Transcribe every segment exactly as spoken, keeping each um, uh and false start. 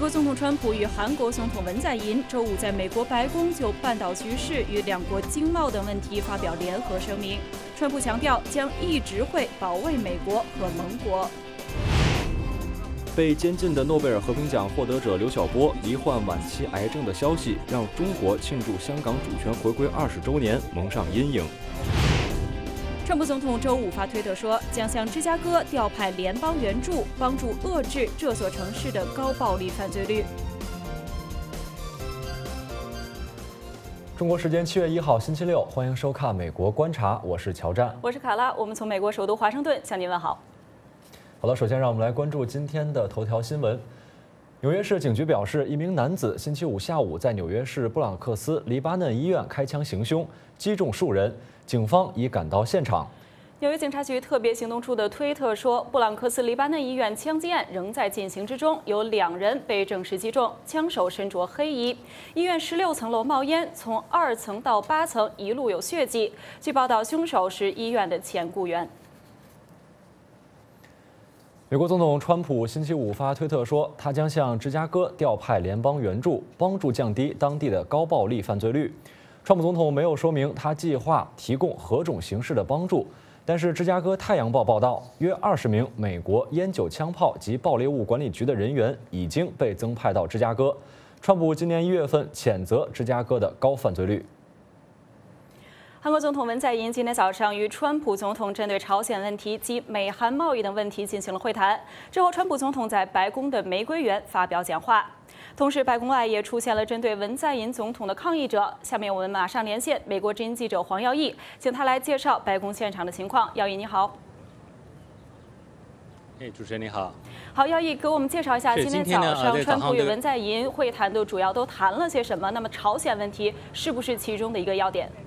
国总统川普与韩国总统文在寅周五在美国白宫就半岛局势与两国经贸等问题发表联合声明。川普强调将一直会保卫美国和盟国。 被监禁的诺贝尔和平奖获得者刘晓波罹患晚期癌症的消息，让中国庆祝香港主权回归二十周年蒙上阴影。 川普总统周五发推特说，将向芝加哥调派联邦援助，帮助遏制这座城市的高暴力犯罪率。 中国时间七月一号星期六，欢迎收看《美国观察》，我是乔战， 我是卡拉，我们从美国首都华盛顿向您问好。 好了，首先让我们来关注今天的头条新闻。纽约市警局表示，一名男子星期五下午在纽约市布朗克斯黎巴嫩医院开枪行凶，击中数人。警方已赶到现场。 纽约警察局特别行动处的推特说，布朗克斯黎巴嫩医院枪击案仍在进行之中，有两人被证实击中，枪手身着黑衣。医院十六层楼冒烟，从二层到八层一路有血迹。据报道，凶手是医院的前雇员。 美国总统川普星期五发推特说，他将向芝加哥调派联邦援助，帮助降低当地的高暴力犯罪率。川普总统没有说明他计划提供何种形式的帮助，但是芝加哥太阳报报道，约二十名美国烟酒枪炮及爆裂物管理局的人员已经被增派到芝加哥。川普今年一月份谴责芝加哥的高犯罪率。 韩国总统文在寅今天早上与川普总统针对朝鲜问题及美韩贸易等问题进行了会谈。之后，川普总统在白宫的玫瑰园发表讲话。同时，白宫外也出现了针对文在寅总统的抗议者。下面我们马上连线美国之音记者黄耀义，请他来介绍白宫现场的情况。耀义，你好。 哎，主持人你好。 好，耀义，给我们介绍一下今天早上川普与文在寅会谈的主要都谈了些什么？那么朝鲜问题是不是其中的一个要点？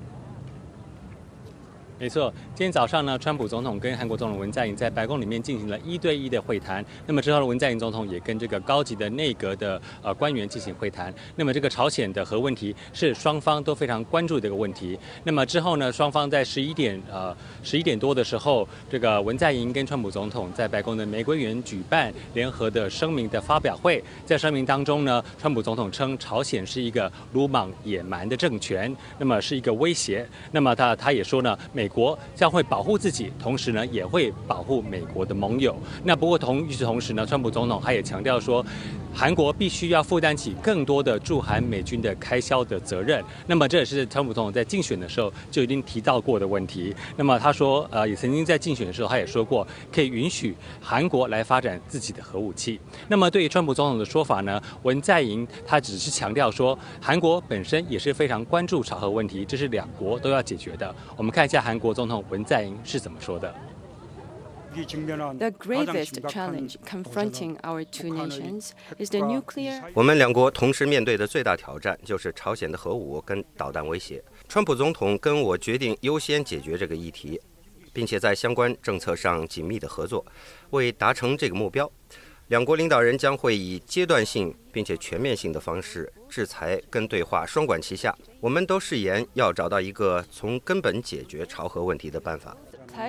没错，今天早上呢，川普总统跟韩国总统文在寅在白宫里面进行了一对一的会谈。那么之后呢，文在寅总统也跟这个高级的内阁的呃官员进行会谈。那么这个朝鲜的核问题是双方都非常关注的一个问题。那么之后呢，双方在十一点呃十一点多的时候，这个文在寅跟川普总统在白宫的玫瑰园举办联合的声明的发表会。在声明当中呢，川普总统称朝鲜是一个鲁莽野蛮的政权，那么是一个威胁。那么他他也说呢，美国将会保护自己，同时呢也会保护美国的盟友。那不过同与此同时呢，川普总统他也强调说，韩国必须要负担起更多的驻韩美军的开销的责任。那么这也是川普总统在竞选的时候就已经提到过的问题。那么他说，呃，也曾经在竞选的时候他也说过，可以允许韩国来发展自己的核武器。那么对于川普总统的说法呢，文在寅他只是强调说，韩国本身也是非常关注朝核问题，这是两国都要解决的。我们看一下韩国总统文在寅是怎么说的。 The gravest challenge confronting our two nations is the nuclear. 我们两国同时面对的最大挑战就是朝鲜的核武跟导弹威胁。川普总统跟我决定优先解决这个议题，并且在相关政策上紧密的合作。为达成这个目标，两国领导人将会以阶段性并且全面性的方式制裁跟对话双管齐下。我们都誓言要找到一个从根本解决朝核问题的办法。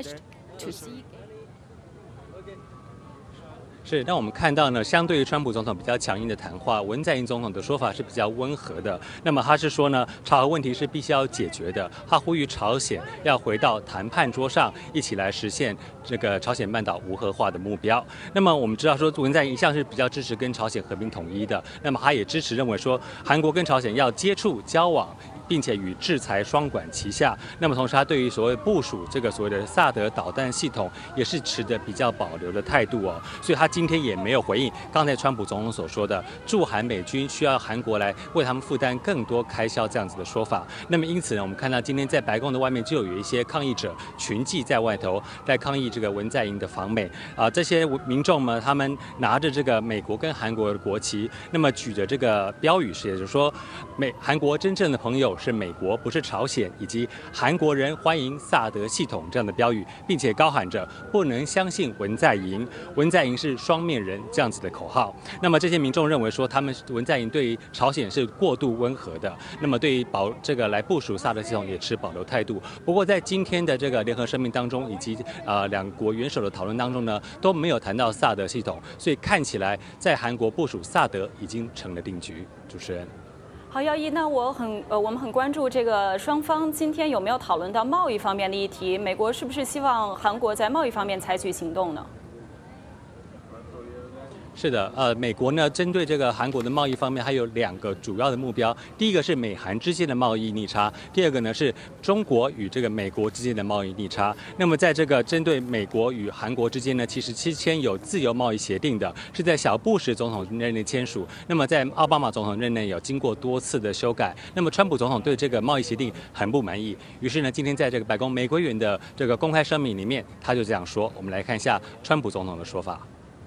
是，那我们看到呢，相对于川普总统比较强硬的谈话，文在寅总统的说法是比较温和的。那么他是说呢，朝核问题是必须要解决的，他呼吁朝鲜要回到谈判桌上，一起来实现这个朝鲜半岛无核化的目标。那么我们知道说，文在寅一向是比较支持跟朝鲜和平统一的，那么他也支持认为说，韩国跟朝鲜要接触交往，并且与制裁双管齐下。那么同时，他对于所谓部署这个所谓的萨德导弹系统，也是持着比较保留的态度哦。所以他今天也没有回应刚才川普总统所说的驻韩美军需要韩国来为他们负担更多开销这样子的说法。那么因此呢，我们看到今天在白宫的外面就有一些抗议者群聚在外头，在抗议这个文在寅的访美啊、呃。这些民众呢，他们拿着这个美国跟韩国的国旗，那么举着这个标语是，也就是说，美韩国真正的朋友手是美国，不是朝鲜，以及韩国人欢迎萨德系统这样的标语，并且高喊着不能相信文在寅，文在寅是双面人这样子的口号。那么这些民众认为说，他们文在寅对于朝鲜是过度温和的，那么对于保这个来部署萨德系统也持保留态度。不过在今天的这个联合声明当中，以及呃两国元首的讨论当中呢，都没有谈到萨德系统，所以看起来在韩国部署萨德已经成了定局。主持人。 好，耀一，那我很呃，我们很关注这个双方今天有没有讨论到贸易方面的议题？美国是不是希望韩国在贸易方面采取行动呢？ 是的，呃，美国呢针对这个韩国的贸易方面，还有两个主要的目标。第一个是美韩之间的贸易逆差，第二个呢是中国与这个美国之间的贸易逆差。那么在这个针对美国与韩国之间呢，其实期间有自由贸易协定的，是在小布什总统任内签署。那么在奥巴马总统任内有经过多次的修改。那么川普总统对这个贸易协定很不满意，于是呢，今天在这个白宫玫瑰园的这个公开声明里面，他就这样说。我们来看一下川普总统的说法。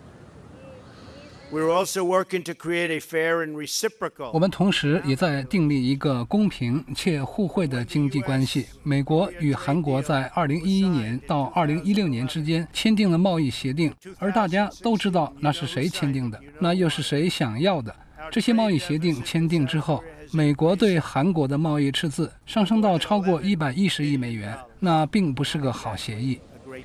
我们同时也在订立一个公平且互惠的经济关系。美国与韩国在二零一一年到二零一六年之间签订了贸易协定，而大家都知道那是谁签订的，那又是谁想要的。这些贸易协定签订之后，美国对韩国的贸易赤字上升到超过一百一十亿美元，那并不是个好协议。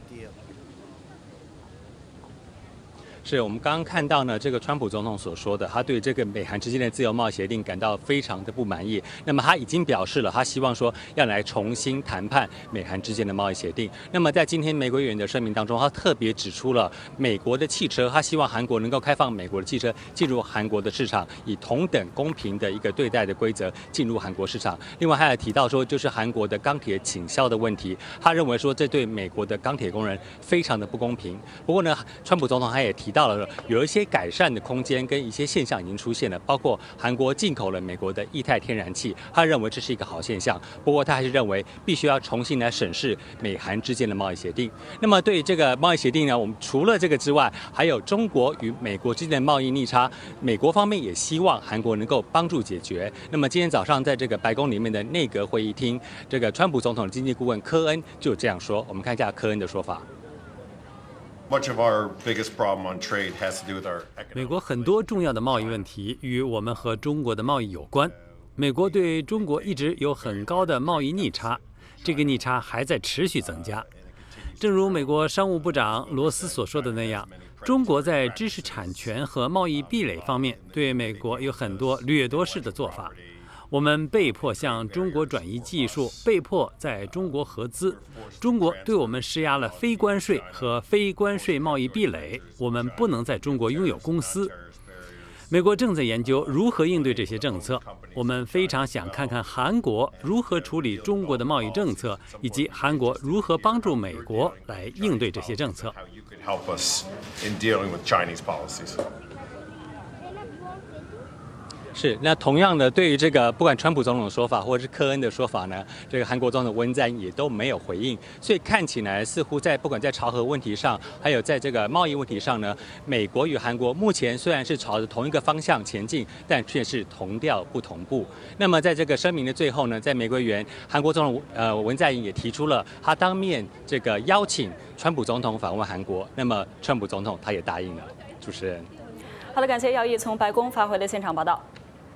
是我们刚刚看到呢，这个川普总统所说的，他对这个美韩之间的自由贸易协定感到非常的不满意。那么他已经表示了，他希望说要来重新谈判美韩之间的贸易协定。那么在今天玫瑰园的声明当中，他特别指出了美国的汽车，他希望韩国能够开放美国的汽车进入韩国的市场，以同等公平的一个对待的规则进入韩国市场。另外，他还提到说，就是韩国的钢铁倾销的问题，他认为说这对美国的钢铁工人非常的不公平。不过呢，川普总统他也提到了有一些改善的空间跟一些现象已经出现了，包括韩国进口了美国的液态天然气，他认为这是一个好现象。不过他还是认为必须要重新来审视美韩之间的贸易协定。那么对于这个贸易协定呢，我们除了这个之外，还有中国与美国之间的贸易逆差，美国方面也希望韩国能够帮助解决。那么今天早上在这个白宫里面的内阁会议厅，这个川普总统的经济顾问科恩就这样说，我们看一下科恩的说法。 美国很多重要的贸易问题与我们和中国的贸易有关。美国对中国一直有很高的贸易逆差，这个逆差还在持续增加。正如美国商务部长罗斯所说的那样，中国在知识产权和贸易壁垒方面对美国有很多掠夺式的做法。我们被迫向中国转移技术，被迫在中国合资。中国对我们施压了非关税和非关税贸易壁垒，我们不能在中国拥有公司。美国正在研究如何应对这些政策。我们非常想看看韩国如何处理中国的贸易政策，以及韩国如何帮助美国来应对这些政策。 是，那同样的，对于这个不管川普总统的说法或者是科恩的说法呢，这个韩国总统文在寅也都没有回应，所以看起来似乎在不管在朝核问题上，还有在这个贸易问题上呢，美国与韩国目前虽然是朝着同一个方向前进，但却是同调不同步。那么在这个声明的最后呢，在玫瑰园，韩国总统呃文在寅也提出了他当面这个邀请川普总统访问韩国，那么川普总统他也答应了。主持人， 好的，感谢耀毅从白宫发回的现场报道。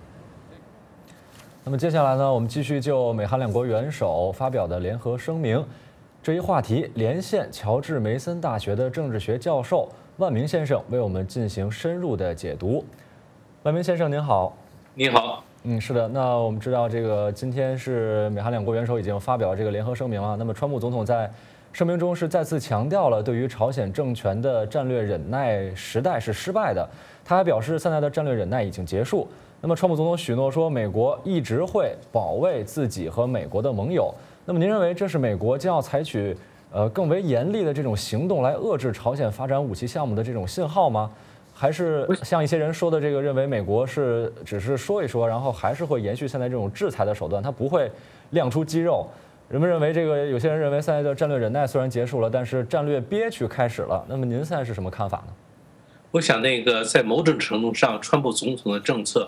那么接下来呢，我们继续就美韩两国元首发表的联合声明这一话题，连线乔治梅森大学的政治学教授万明先生为我们进行深入的解读。万明先生您好。 你好。 嗯，是的。那我们知道这个今天是美韩两国元首已经发表这个联合声明了。那么川普总统在声明中是再次强调了对于朝鲜政权的战略忍耐时代是失败的，他还表示现在的战略忍耐已经结束。那么川普总统许诺说，美国一直会保卫自己和美国的盟友。那么您认为这是美国将要采取呃更为严厉的这种行动来遏制朝鲜发展武器项目的这种信号吗？还是像一些人说的这个，认为美国是只是说一说，然后还是会延续现在这种制裁的手段，它不会亮出肌肉？人们认为这个，有些人认为现在的战略忍耐虽然结束了，但是战略憋屈开始了。那么您现在是什么看法呢？ 我想那个在某种程度上，川普总统的政策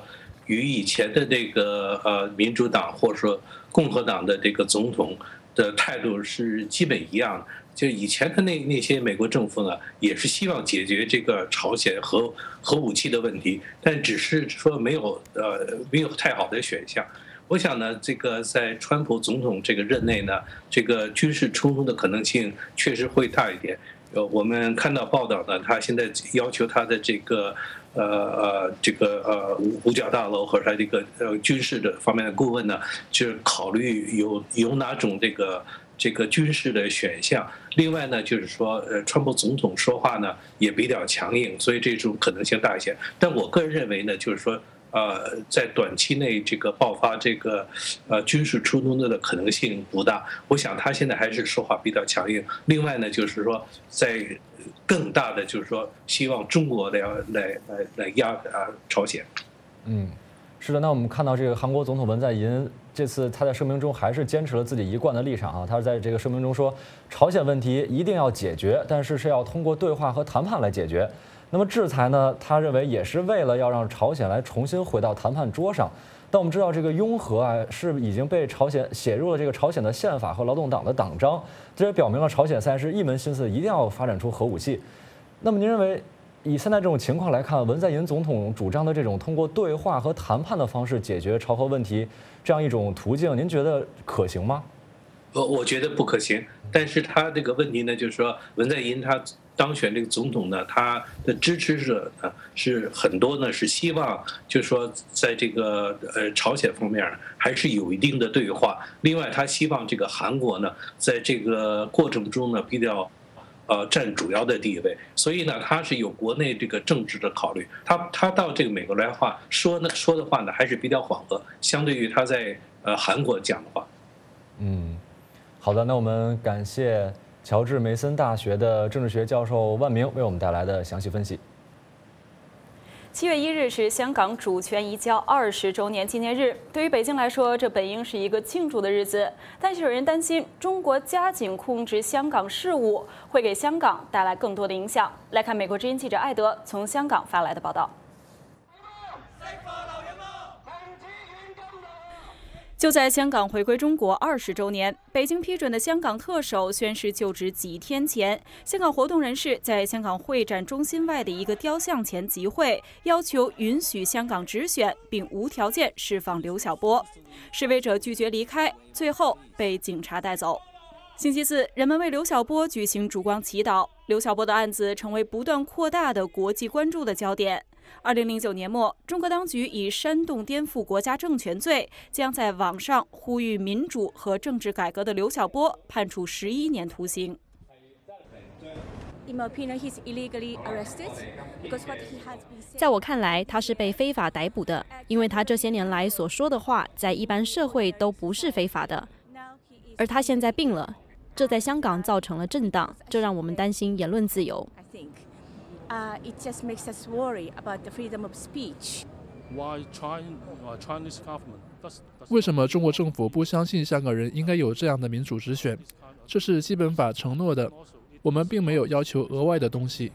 与以前的这个呃民主党或者说共和党的这个总统的态度是基本一样的。就以前的那那些美国政府呢，也是希望解决这个朝鲜核核武器的问题，但只是说没有呃没有太好的选项。我想呢，这个在川普总统这个任内呢，这个军事冲突的可能性确实会大一点。呃，我们看到报道呢，他现在要求他的这个呃呃这个呃五五角大楼和他这个呃军事的方面的顾问呢，就是考虑有有哪种这个这个军事的选项。另外呢，就是说呃，川普总统说话呢也比较强硬，所以这种可能性大一些。但我个人认为呢，就是说。呃，在短期内这个爆发这个呃军事冲突的可能性不大。我想他现在还是说话比较强硬。另外呢，就是说在更大的就是说希望中国来来来来压啊朝鲜。 嗯，是的。那我们看到这个韩国总统文在寅这次他在声明中还是坚持了自己一贯的立场啊，他在这个声明中说，朝鲜问题一定要解决，但是是要通过对话和谈判来解决。那么制裁呢？他认为也是为了要让朝鲜来重新回到谈判桌上。但我们知道，这个拥核啊是已经被朝鲜写入了这个朝鲜的宪法和劳动党的党章，这也表明了朝鲜现在是一门心思一定要发展出核武器。那么您认为，以现在这种情况来看，文在寅总统主张的这种通过对话和谈判的方式解决朝核问题这样一种途径，您觉得可行吗？ 我我觉得不可行。但是他这个问题呢，就是说文在寅他当选这个总统呢，他的支持者呢是很多呢，是希望就是说在这个呃朝鲜方面还是有一定的对话。另外，他希望这个韩国呢，在这个过程中呢比较呃占主要的地位。所以呢，他是有国内这个政治的考虑。他他到这个美国来话说呢说的话呢还是比较缓和，相对于他在呃韩国讲的话。 嗯。好的，那我们感谢乔治梅森大学的政治学教授万明为我们带来的详细分析。 七月一日是香港主权移交二十周年纪念日，对于北京来说，这本应是一个庆祝的日子，但是有人担心中国加紧控制香港事务，会给香港带来更多的影响。来看美国之音记者艾德从香港发来的报道。就在香港回归中国二十周年，北京批准的香港特首宣誓就职几天前，香港活动人士在香港会展中心外的一个雕像前集会，要求允许香港直选，并无条件释放刘晓波。示威者拒绝离开，最后被警察带走。星期四，人们为刘晓波举行烛光祈祷。刘晓波的案子成为不断扩大的国际关注的焦点。二零零九年末，中国当局以煽动颠覆国家政权罪，将在网上呼吁民主和政治改革的刘晓波判处十一年徒刑。 在我看来，他是被非法逮捕的，因为他这些年来所说的话，在一般社会都不是非法的。而他现在病了，这在香港造成了震荡，这让我们担心言论自由。 Uh, it just makes us worry about the freedom of speech. 为什么中国政府不相信香港人应该有这样的民主直选？这是基本法承诺的，我们并没有要求额外的东西。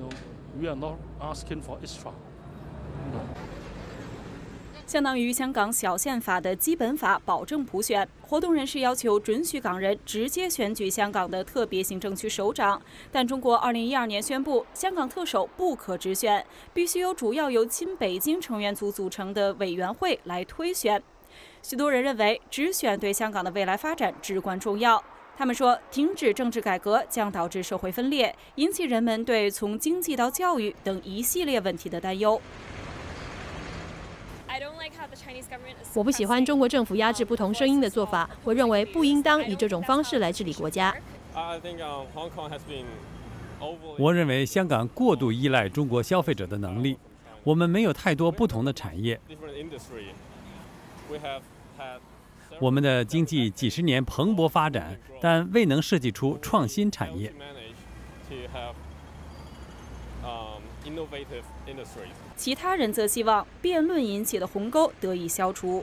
相当于香港小宪法的基本法保证普选，活动人士要求准许港人直接选举香港的特别行政区首长，但中国二零一二年宣布，香港特首不可直选，必须由主要由亲北京成员组组成的委员会来推选。许多人认为，直选对香港的未来发展至关重要。他们说，停止政治改革将导致社会分裂，引起人们对从经济到教育等一系列问题的担忧。 我不喜欢中国政府压制不同声音的做法，我认为不应当以这种方式来治理国家。 我认为香港过度依赖中国消费者的能力，我们没有太多不同的产业。我们的经济几十年蓬勃发展，但未能设计出创新产业。 其他人则希望辩论引起的鸿沟得以消除。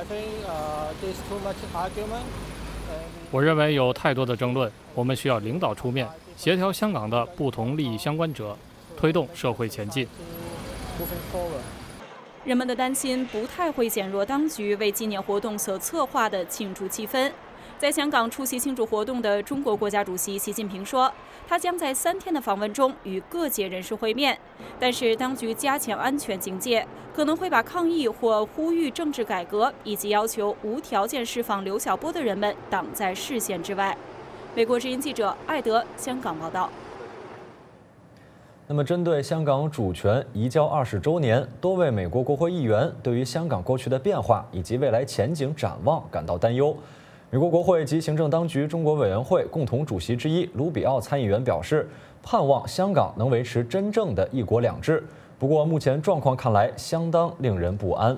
我认为有太多的争论，我们需要领导出面，协调香港的不同利益相关者，推动社会前进。 人们的担心不太会减弱当局为纪念活动所策划的庆祝气氛。在香港出席庆祝活动的中国国家主席习近平说，他将在三天的访问中与各界人士会面，但是当局加强安全警戒，可能会把抗议或呼吁政治改革以及要求无条件释放刘晓波的人们挡在视线之外。美国之音记者艾德香港报道。 那么，针对香港主权移交二十周年，多位美国国会议员对于香港过去的变化以及未来前景展望感到担忧。美国国会及行政当局中国委员会共同主席之一卢比奥参议员表示，盼望香港能维持真正的一国两制。不过，目前状况看来相当令人不安，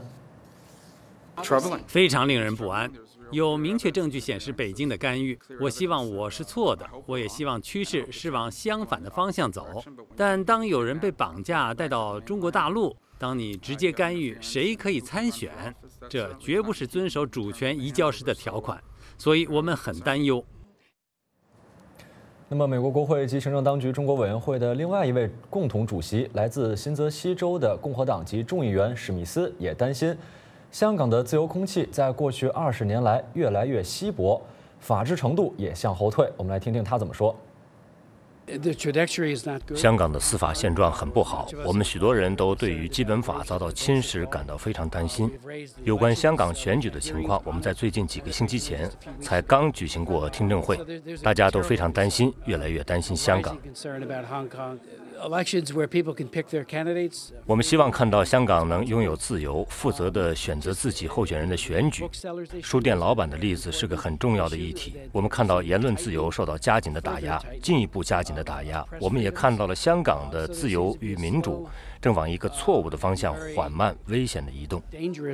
非常令人不安。有明确证据显示北京的干预，我希望我是错的，我也希望趋势是往相反的方向走。但当有人被绑架带到中国大陆，当你直接干预谁可以参选，这绝不是遵守主权移交时的条款。所以我们很担忧。 那么，美国国会及行政当局中国委员会的另外一位共同主席，来自新泽西州的共和党籍众议员史密斯也担心，香港的自由空气在过去二十年来越来越稀薄，法治程度也向后退。我们来听听他怎么说。 香港的司法现状很不好，我们许多人都对于基本法遭到侵蚀感到非常担心。有关香港选举的情况，我们在最近几个星期前才刚举行过听证会，大家都非常担心，越来越担心香港。我们希望看到香港能拥有自由、负责地选择自己候选人的选举。书店老板的例子是个很重要的议题。我们看到言论自由受到加紧的打压，进一步加紧的打压。我们也看到了香港的自由与民主正往一个错误的方向缓慢、危险的移动。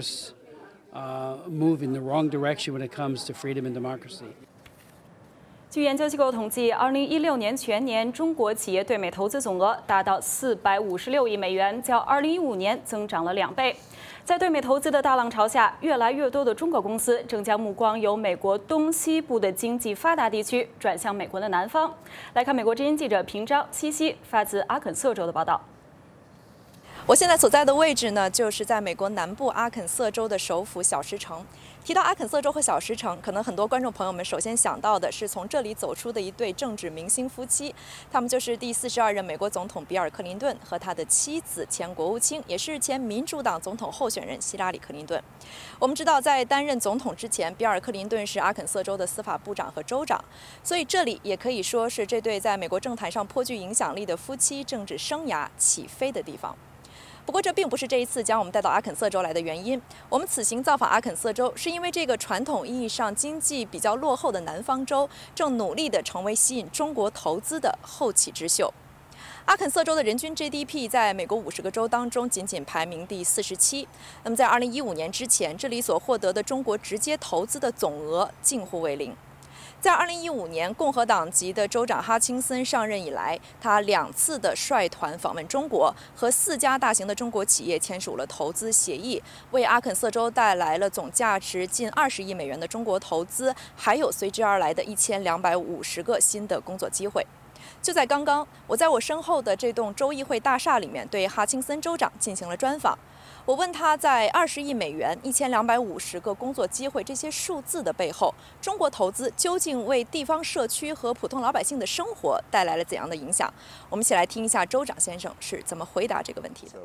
据研究机构统计，二零一六年全年中国企业对美投资总额达到四百五十六亿美元，较二零一五年增长了两倍。在对美投资的大浪潮下，越来越多的中国公司正将目光由美国东西部的经济发达地区转向美国的南方。来看美国之音记者平章、西西发自阿肯色州的报道。 我现在所在的位置呢，就是在美国南部阿肯色州的首府小石城。提到阿肯色州和小石城，可能很多观众朋友们首先想到的是从这里走出的一对政治明星夫妻，他们就是第四十二任美国总统比尔·克林顿和他的妻子前国务卿，也是前民主党总统候选人希拉里·克林顿。我们知道，在担任总统之前，比尔·克林顿是阿肯色州的司法部长和州长，所以这里也可以说是这对在美国政坛上颇具影响力的夫妻政治生涯起飞的地方。不过，这并不是这一次将我们带到阿肯色州来的原因。我们此行造访阿肯色州，是因为这个传统意义上经济比较落后的南方州，正努力地成为吸引中国投资的后起之秀。阿肯色州的人均 G D P 在美国五十个州当中仅仅排名第四十七。那么，在二零一五年之前，这里所获得的中国直接投资的总额近乎为零。在二零一五年，共和党籍的州长哈钦森上任以来，他两次的率团访问中国，和四家大型的中国企业签署了投资协议，为阿肯色州带来了总价值近二十亿美元的中国投资，还有随之而来的一千两百五十个新的工作机会。就在刚刚，我在我身后的这栋州议会大厦里面对哈钦森州长进行了专访。我问他在二十亿美元、一千两百五十个工作机会这些数字的背后，中国投资究竟为地方社区和普通老百姓的生活带来了怎样的影响？我们一起来听一下州长先生是怎么回答这个问题的。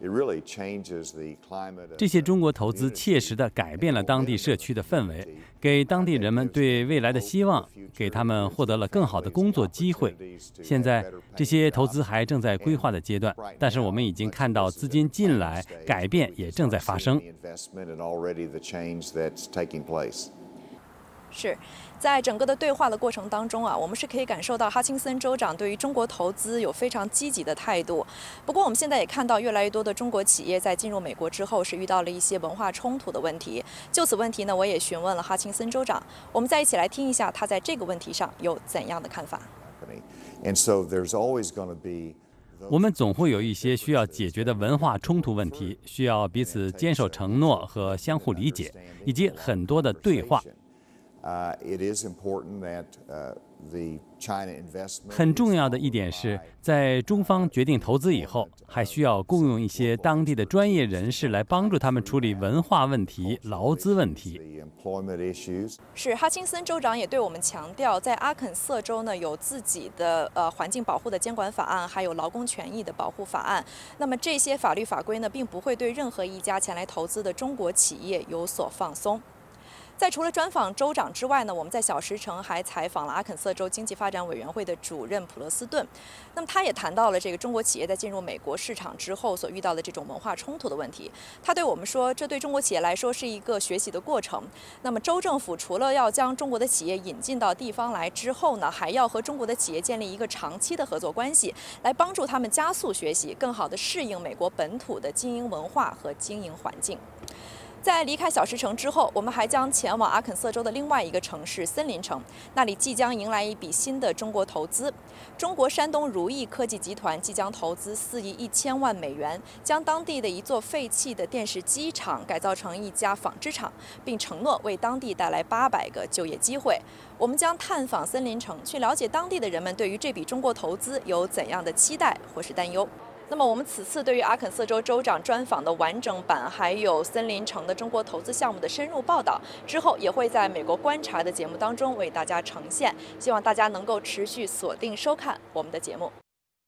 这些中国投资切实地改变了当地社区的氛围，给当地人们对未来的希望，给他们获得了更好的工作机会。现在这些投资还正在规划的阶段，但是我们已经看到资金进来，改变也正在发生。 是在整个的对话的过程当中啊，我们是可以感受到哈钦森州长对于中国投资有非常积极的态度。不过我们现在也看到越来越多的中国企业在进入美国之后是遇到了一些文化冲突的问题。就此问题呢，我也询问了哈钦森州长，我们再一起来听一下他在这个问题上有怎样的看法。 我们总会有一些需要解决的文化冲突问题，需要彼此坚守承诺和相互理解，以及很多的对话。 很重要的一点是，在中方决定投资以后，还需要雇佣一些当地的专业人士来帮助他们处理文化问题、劳资问题。 是哈钦森州长也对我们强调，在阿肯色州呢有自己的呃环境保护的监管法案，还有劳工权益的保护法案。那么这些法律法规呢，并不会对任何一家前来投资的中国企业有所放松。在除了专访州长之外呢，我们在小石城还采访了阿肯色州经济发展委员会的主任普勒斯顿。那么他也谈到了这个中国企业在进入美国市场之后所遇到的这种文化冲突的问题。他对我们说，这对中国企业来说是一个学习的过程。那么州政府除了要将中国的企业引进到地方来之后呢，还要和中国的企业建立一个长期的合作关系，来帮助他们加速学习，更好地适应美国本土的经营文化和经营环境。在离开小石城之后，我们还将前往阿肯色州的另外一个城市森林城，那里即将迎来一笔新的中国投资。中国山东如意科技集团即将投资四亿一千万美元，将当地的一座废弃的电视机厂改造成一家纺织厂，并承诺为当地带来八百个就业机会。我们将探访森林城，去了解当地的人们对于这笔中国投资有怎样的期待或是担忧。那么我们此次对于阿肯色州州长专访的完整版，还有森林城的中国投资项目的深入报道，之后也会在美国观察的节目当中为大家呈现，希望大家能够持续锁定收看我们的节目。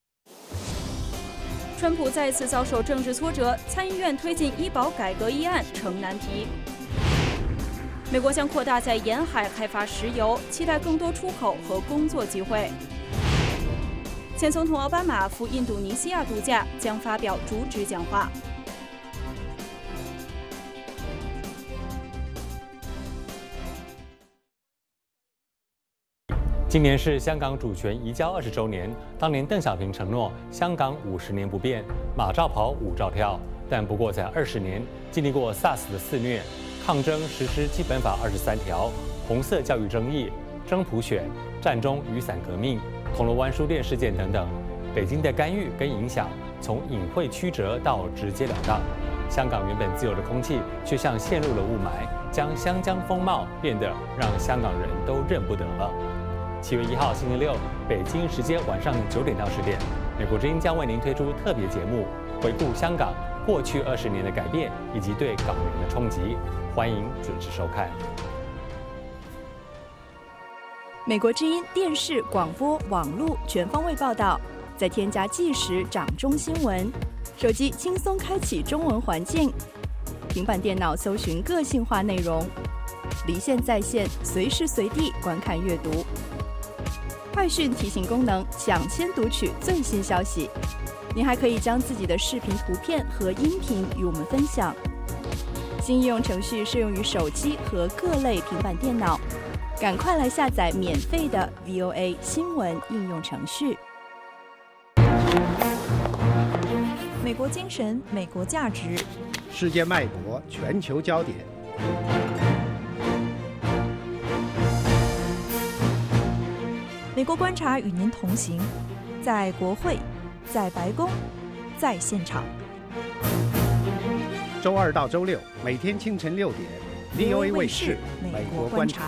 川普再次遭受政治挫折，参议院推进医保改革议案成难题。美国将扩大在沿海开发石油，期待更多出口和工作机会。前总统奥巴马赴印度尼西亚度假，将发表主旨讲话。 今年是香港主权移交二十周年，当年邓小平承诺香港五十年不变，马照跑，舞照跳。但不过在二十年，经历过 SARS 的肆虐、抗争实施基本法二十三条、红色教育争议、真普选、战中雨伞革命、铜锣湾书店事件等等，北京的干预跟影响从隐晦曲折到直截了当。香港原本自由的空气，却像陷入了雾霾，将湘江风貌变得让香港人都认不得了。七月一号星期六，北京时间晚上九点到十点，美国之音将为您推出特别节目，回顾香港过去二十年的改变以及对港人的冲击。欢迎准时收看。 美国之音电视、广播、网络全方位报道，再添加即时掌中新闻，手机轻松开启中文环境，平板电脑搜寻个性化内容，离线在线，随时随地观看阅读。快讯提醒功能，抢先读取最新消息。您还可以将自己的视频、图片和音频与我们分享。新应用程序适用于手机和各类平板电脑。赶快来下载免费的 V O A 新闻应用程序。 美国精神，美国价值， 世界脉搏，全球焦点。 美国观察与您同行，在国会，在白宫，在现场。 周二到周六，每天清晨六点。V O A 卫视美国观察。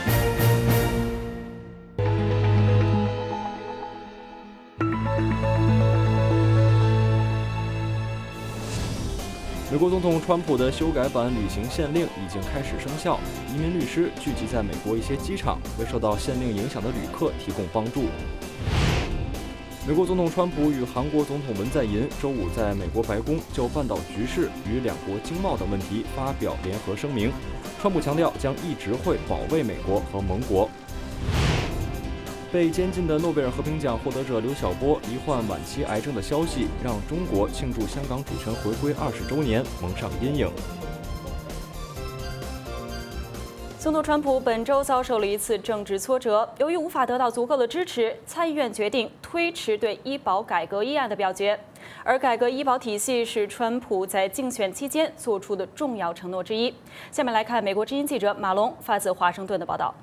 美国总统川普的修改版旅行限令已经开始生效，移民律师聚集在美国一些机场，为受到限令影响的旅客提供帮助。美国总统川普与韩国总统文在寅周五在美国白宫就半岛局势与两国经贸等问题发表联合声明。川普强调将一直会保卫美国和盟国。被监禁的诺贝尔和平奖获得者刘晓波罹患晚期癌症的消息，让中国庆祝香港主权回归二十周年蒙上阴影。 总统川普本周遭受了一次政治挫折，由于无法得到足够的支持，参议院决定推迟对医保改革议案的表决。而改革医保体系是川普在竞选期间做出的重要承诺之一。下面来看美国之音记者马龙发自华盛顿的报道。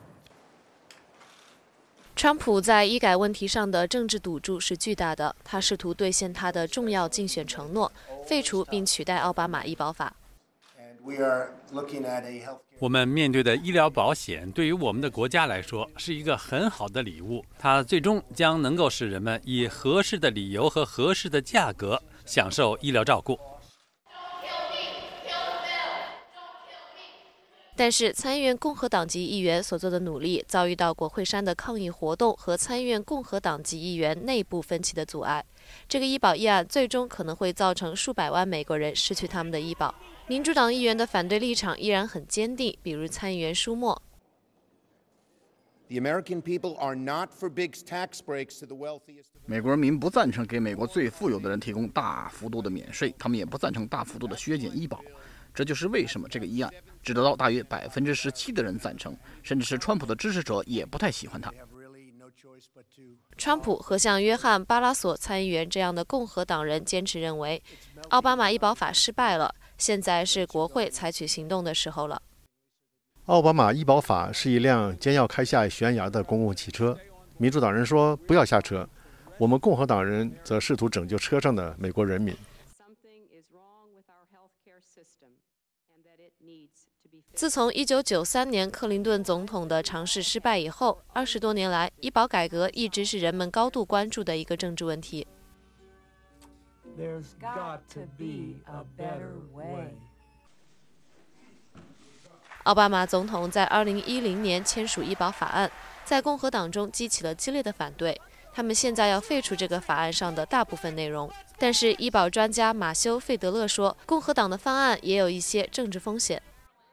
川普在医改问题上的政治赌注是巨大的，他试图兑现他的重要竞选承诺，废除并取代奥巴马医保法。 我们面对的医疗保险对于我们的国家来说是一个很好的礼物，它最终将能够使人们以合适的理由和合适的价格享受医疗照顾。 但是参议院共和党籍议员所做的努力遭遇到国会山的抗议活动和参议院共和党籍议员内部分歧的阻碍。这个医保议案最终可能会造成数百万美国人失去他们的医保。民主党议员的反对立场依然很坚定，比如参议员舒默。 美国人民不赞成给美国最富有的人提供大幅度的免税，他们也不赞成大幅度的削减医保。这就是为什么这个议案只得到大约百分之十七的人赞成，甚至是川普的支持者也不太喜欢他。 川普和像约翰·巴拉索参议员这样的共和党人坚持认为，奥巴马医保法失败了，现在是国会采取行动的时候了。 奥巴马医保法是一辆将要开下悬崖的公共汽车，民主党人说不要下车，我们共和党人则试图拯救车上的美国人民。 自从一九九三年克林顿总统的尝试失败以后，二十多年来，医保改革一直是人们高度关注的一个政治问题。奥巴马总统在二零一零年签署医保法案，在共和党中激起了激烈的反对。他们现在要废除这个法案上的大部分内容，但是医保专家马修·费德勒说，共和党的方案也有一些政治风险。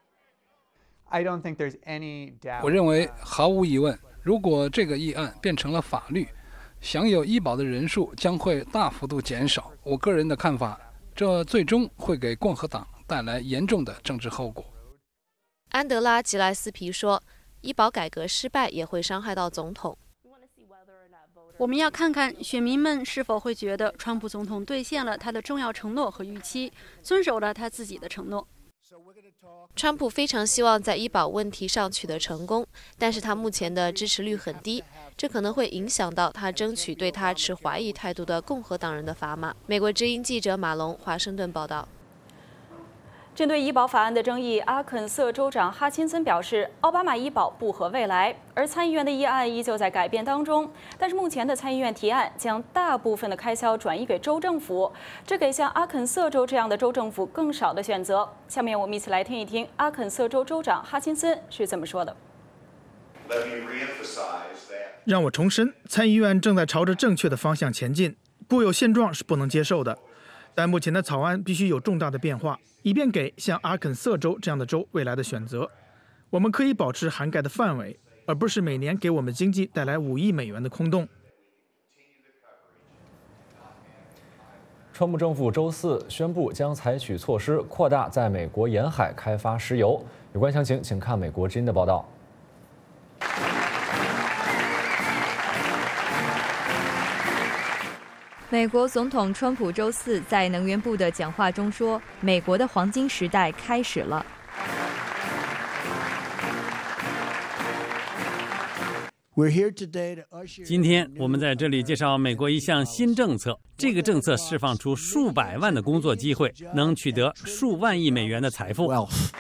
我认为毫无疑问，如果这个议案变成了法律，享有医保的人数将会大幅度减少。我个人的看法，这最终会给共和党带来严重的政治后果。 安德拉·吉莱斯皮说，医保改革失败也会伤害到总统。 我们要看看选民们是否会觉得川普总统兑现了他的重要承诺和预期，遵守了他自己的承诺。 川普非常希望在医保问题上取得成功，但是他目前的支持率很低，这可能会影响到他争取对他持怀疑态度的共和党人的砝码。美国之音记者马龙华盛顿报道。 针对医保法案的争议，阿肯色州长哈钦森表示，奥巴马医保不合未来，而参议院的议案依旧在改变当中。但是目前的参议院提案将大部分的开销转移给州政府，这给像阿肯色州这样的州政府更少的选择。下面我们一起来听一听阿肯色州州长哈钦森是怎么说的。 让我重申，参议院正在朝着正确的方向前进，固有现状是不能接受的。但目前的草案必须有重大的变化，以便给像阿肯色州这样的州未来的选择。我们可以保持涵盖的范围，而不是每年给我们经济带来五亿美元的空洞。 川普政府周四宣布将采取措施扩大在美国沿海开发石油。有关详情，请看美国之音的报道。 美国总统川普周四在能源部的讲话中说：“美国的黄金时代开始了。” 今天我们在这里介绍美国一项新政策，这个政策释放出数百万的工作机会，能取得数万亿美元的财富。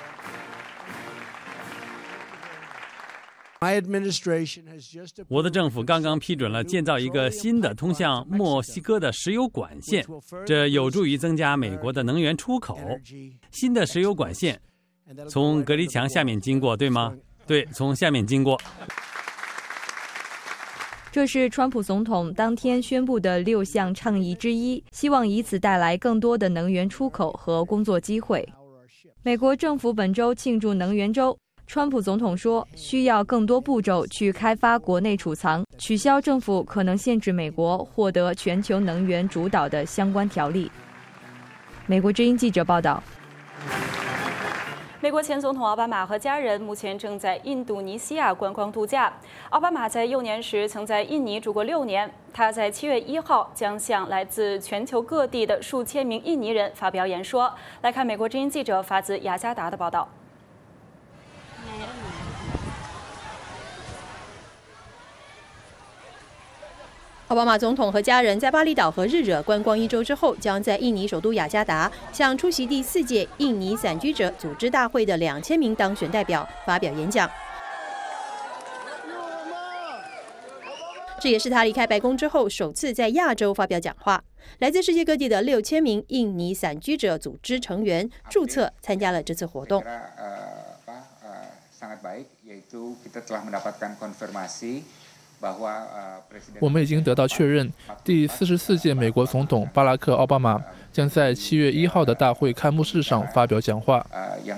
我的政府刚刚批准了建造一个新的通向墨西哥的石油管线，这有助于增加美国的能源出口。新的石油管线从隔离墙下面经过，对吗？对，从下面经过。 这是川普总统当天宣布的六项倡议之一，希望以此带来更多的能源出口和工作机会。美国政府本周庆祝能源周。川普总统说，需要更多步骤去开发国内储藏，取消政府可能限制美国获得全球能源主导的相关条例。美国之音记者报道。 美国前总统奥巴马和家人目前正在印度尼西亚观光度假。奥巴马在幼年时曾在印尼住过六年，他在七月一号将向来自全球各地的数千名印尼人发表演说。来看美国之音记者法兹雅加达的报道。 奥巴马总统和家人在巴厘岛和日惹观光一周之后，将在印尼首都雅加达向出席第四届印尼散居者组织大会的两千名当选代表发表演讲。这也是他离开白宫之后首次在亚洲发表讲话。来自世界各地的六千名印尼散居者组织成员注册参加了这次活动。 我们已经得到确认，第四十四届美国总统巴拉克·奥巴马将在七月一号的大会开幕式上发表讲话。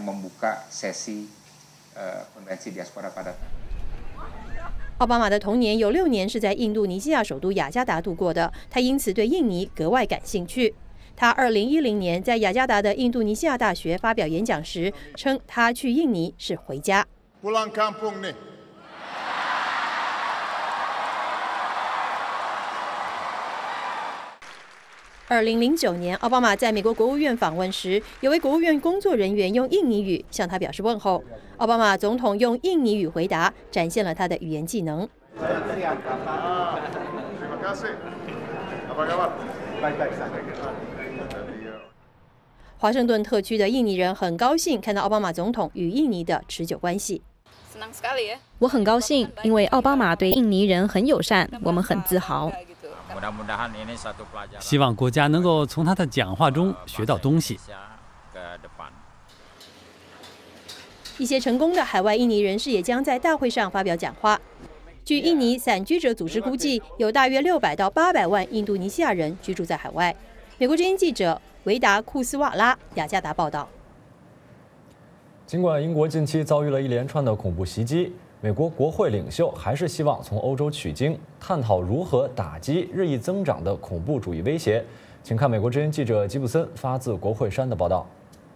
奥巴马的童年有六年是在印度尼西亚首都雅加达度过的，他因此对印尼格外感兴趣。他二零一零年在雅加达的印度尼西亚大学发表演讲时，称他去印尼是回家。二零零九年，奥巴马在美国国务院访问时，有位国务院工作人员用印尼语向他表示问候。奥巴马总统用印尼语回答，展现了他的语言技能。华盛顿特区的印尼人很高兴看到奥巴马总统与印尼的持久关系。 我很高兴，因为奥巴马对印尼人很友善，我们很自豪。 希望国家能够从他的讲话中学到东西。 一些成功的海外印尼人士也将在大会上发表讲话。据印尼散居者组织估计，有大约六百到八百万印度尼西亚人居住在海外。美国之音记者维达库斯瓦拉雅加达报道。 尽管英国近期遭遇了一连串的恐怖袭击，美国国会领袖还是希望从欧洲取经，探讨如何打击日益增长的恐怖主义威胁。请看美国之音记者吉普森发自国会山的报道。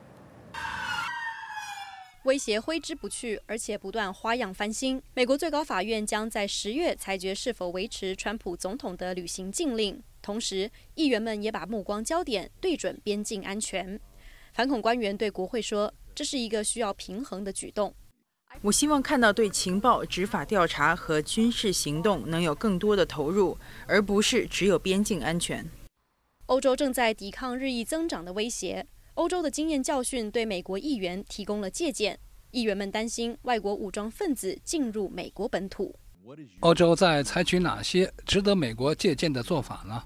威胁挥之不去，而且不断花样翻新。美国最高法院将在十月裁决是否维持川普总统的旅行禁令，同时议员们也把目光焦点对准边境安全。反恐官员对国会说，这是一个需要平衡的举动。 我希望看到对情报、执法调查和军事行动能有更多的投入，而不是只有边境安全。 欧洲正在抵抗日益增长的威胁。欧洲的经验教训对美国议员提供了借鉴，议员们担心外国武装分子进入美国本土。 欧洲在采取哪些值得美国借鉴的做法呢？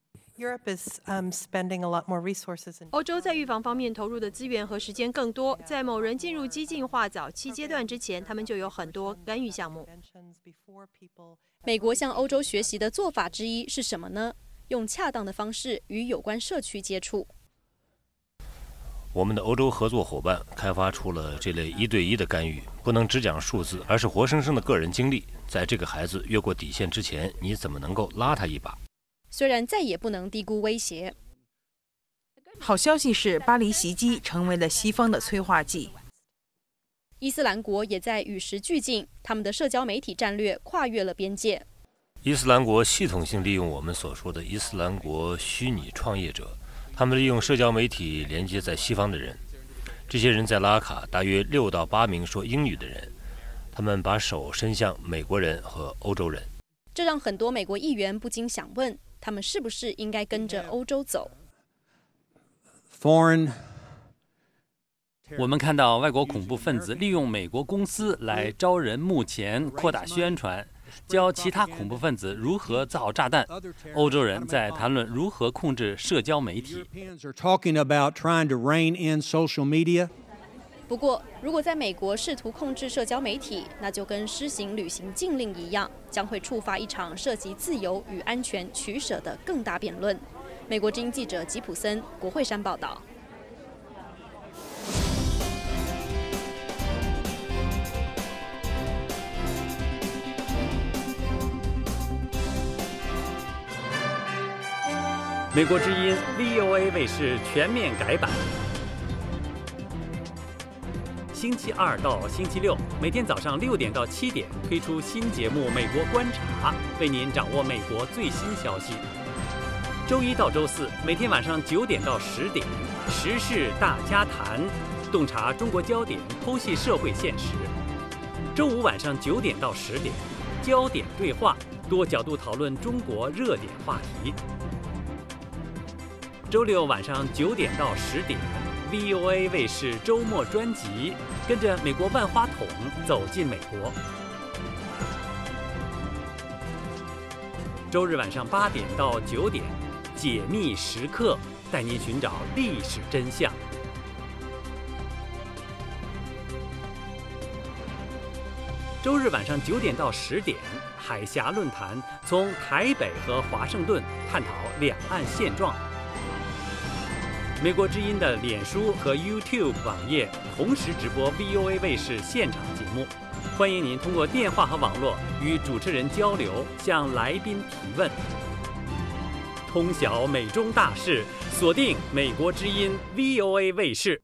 欧洲在预防方面投入的资源和时间更多，在某人进入激进化早期阶段之前，他们就有很多干预项目。 美国向欧洲学习的做法之一是什么呢？用恰当的方式与有关社区接触。 我们的欧洲合作伙伴开发出了这类一对一的干预，不能只讲数字，而是活生生的个人经历。在这个孩子越过底线之前，你怎么能够拉他一把？ 虽然再也不能低估威胁。 好消息是，巴黎袭击成为了西方的催化剂。 伊斯兰国也在与时俱进，他们的社交媒体战略跨越了边界。 伊斯兰国系统性利用我们所说的伊斯兰国虚拟创业者。他们利用社交媒体连接在西方的人，这些人在拉卡大约六到八名说英语的人，他们把手伸向美国人和欧洲人。 这让很多美国议员不禁想问，他们是不是应该跟着欧洲走？ Foreign 我们看到外国恐怖分子利用美国公司来招人募钱、扩大宣传，教其他恐怖分子如何造炸弹。欧洲人在谈论如何控制社交媒体。 不过，如果在美国试图控制社交媒体，那就跟施行旅行禁令一样，将会触发一场涉及自由与安全取舍的更大辩论。美国之音记者吉普森，国会山报道。 美国之音 V O A 卫视全面改版，星期二到星期六每天早上六点到七点推出新节目《美国观察》，为您掌握美国最新消息。周一到周四每天晚上九点到十点，时事大家谈，洞察中国焦点，剖析社会现实。周五晚上九点到十点，焦点对话， 多角度讨论中国热点话题。周六晚上九点到十点 ，V O A 卫视周末专辑，跟着美国万花筒走进美国。周日晚上八点到九点，解密时刻，带您寻找历史真相。周日晚上九点到十点，海峡论坛从台北和华盛顿探讨两岸现状。美国之音的脸书和 YouTube 网页同时直播 V O A 卫视现场节目，欢迎您通过电话和网络与主持人交流，向来宾提问。通晓美中大事，锁定美国之音 V O A 卫视。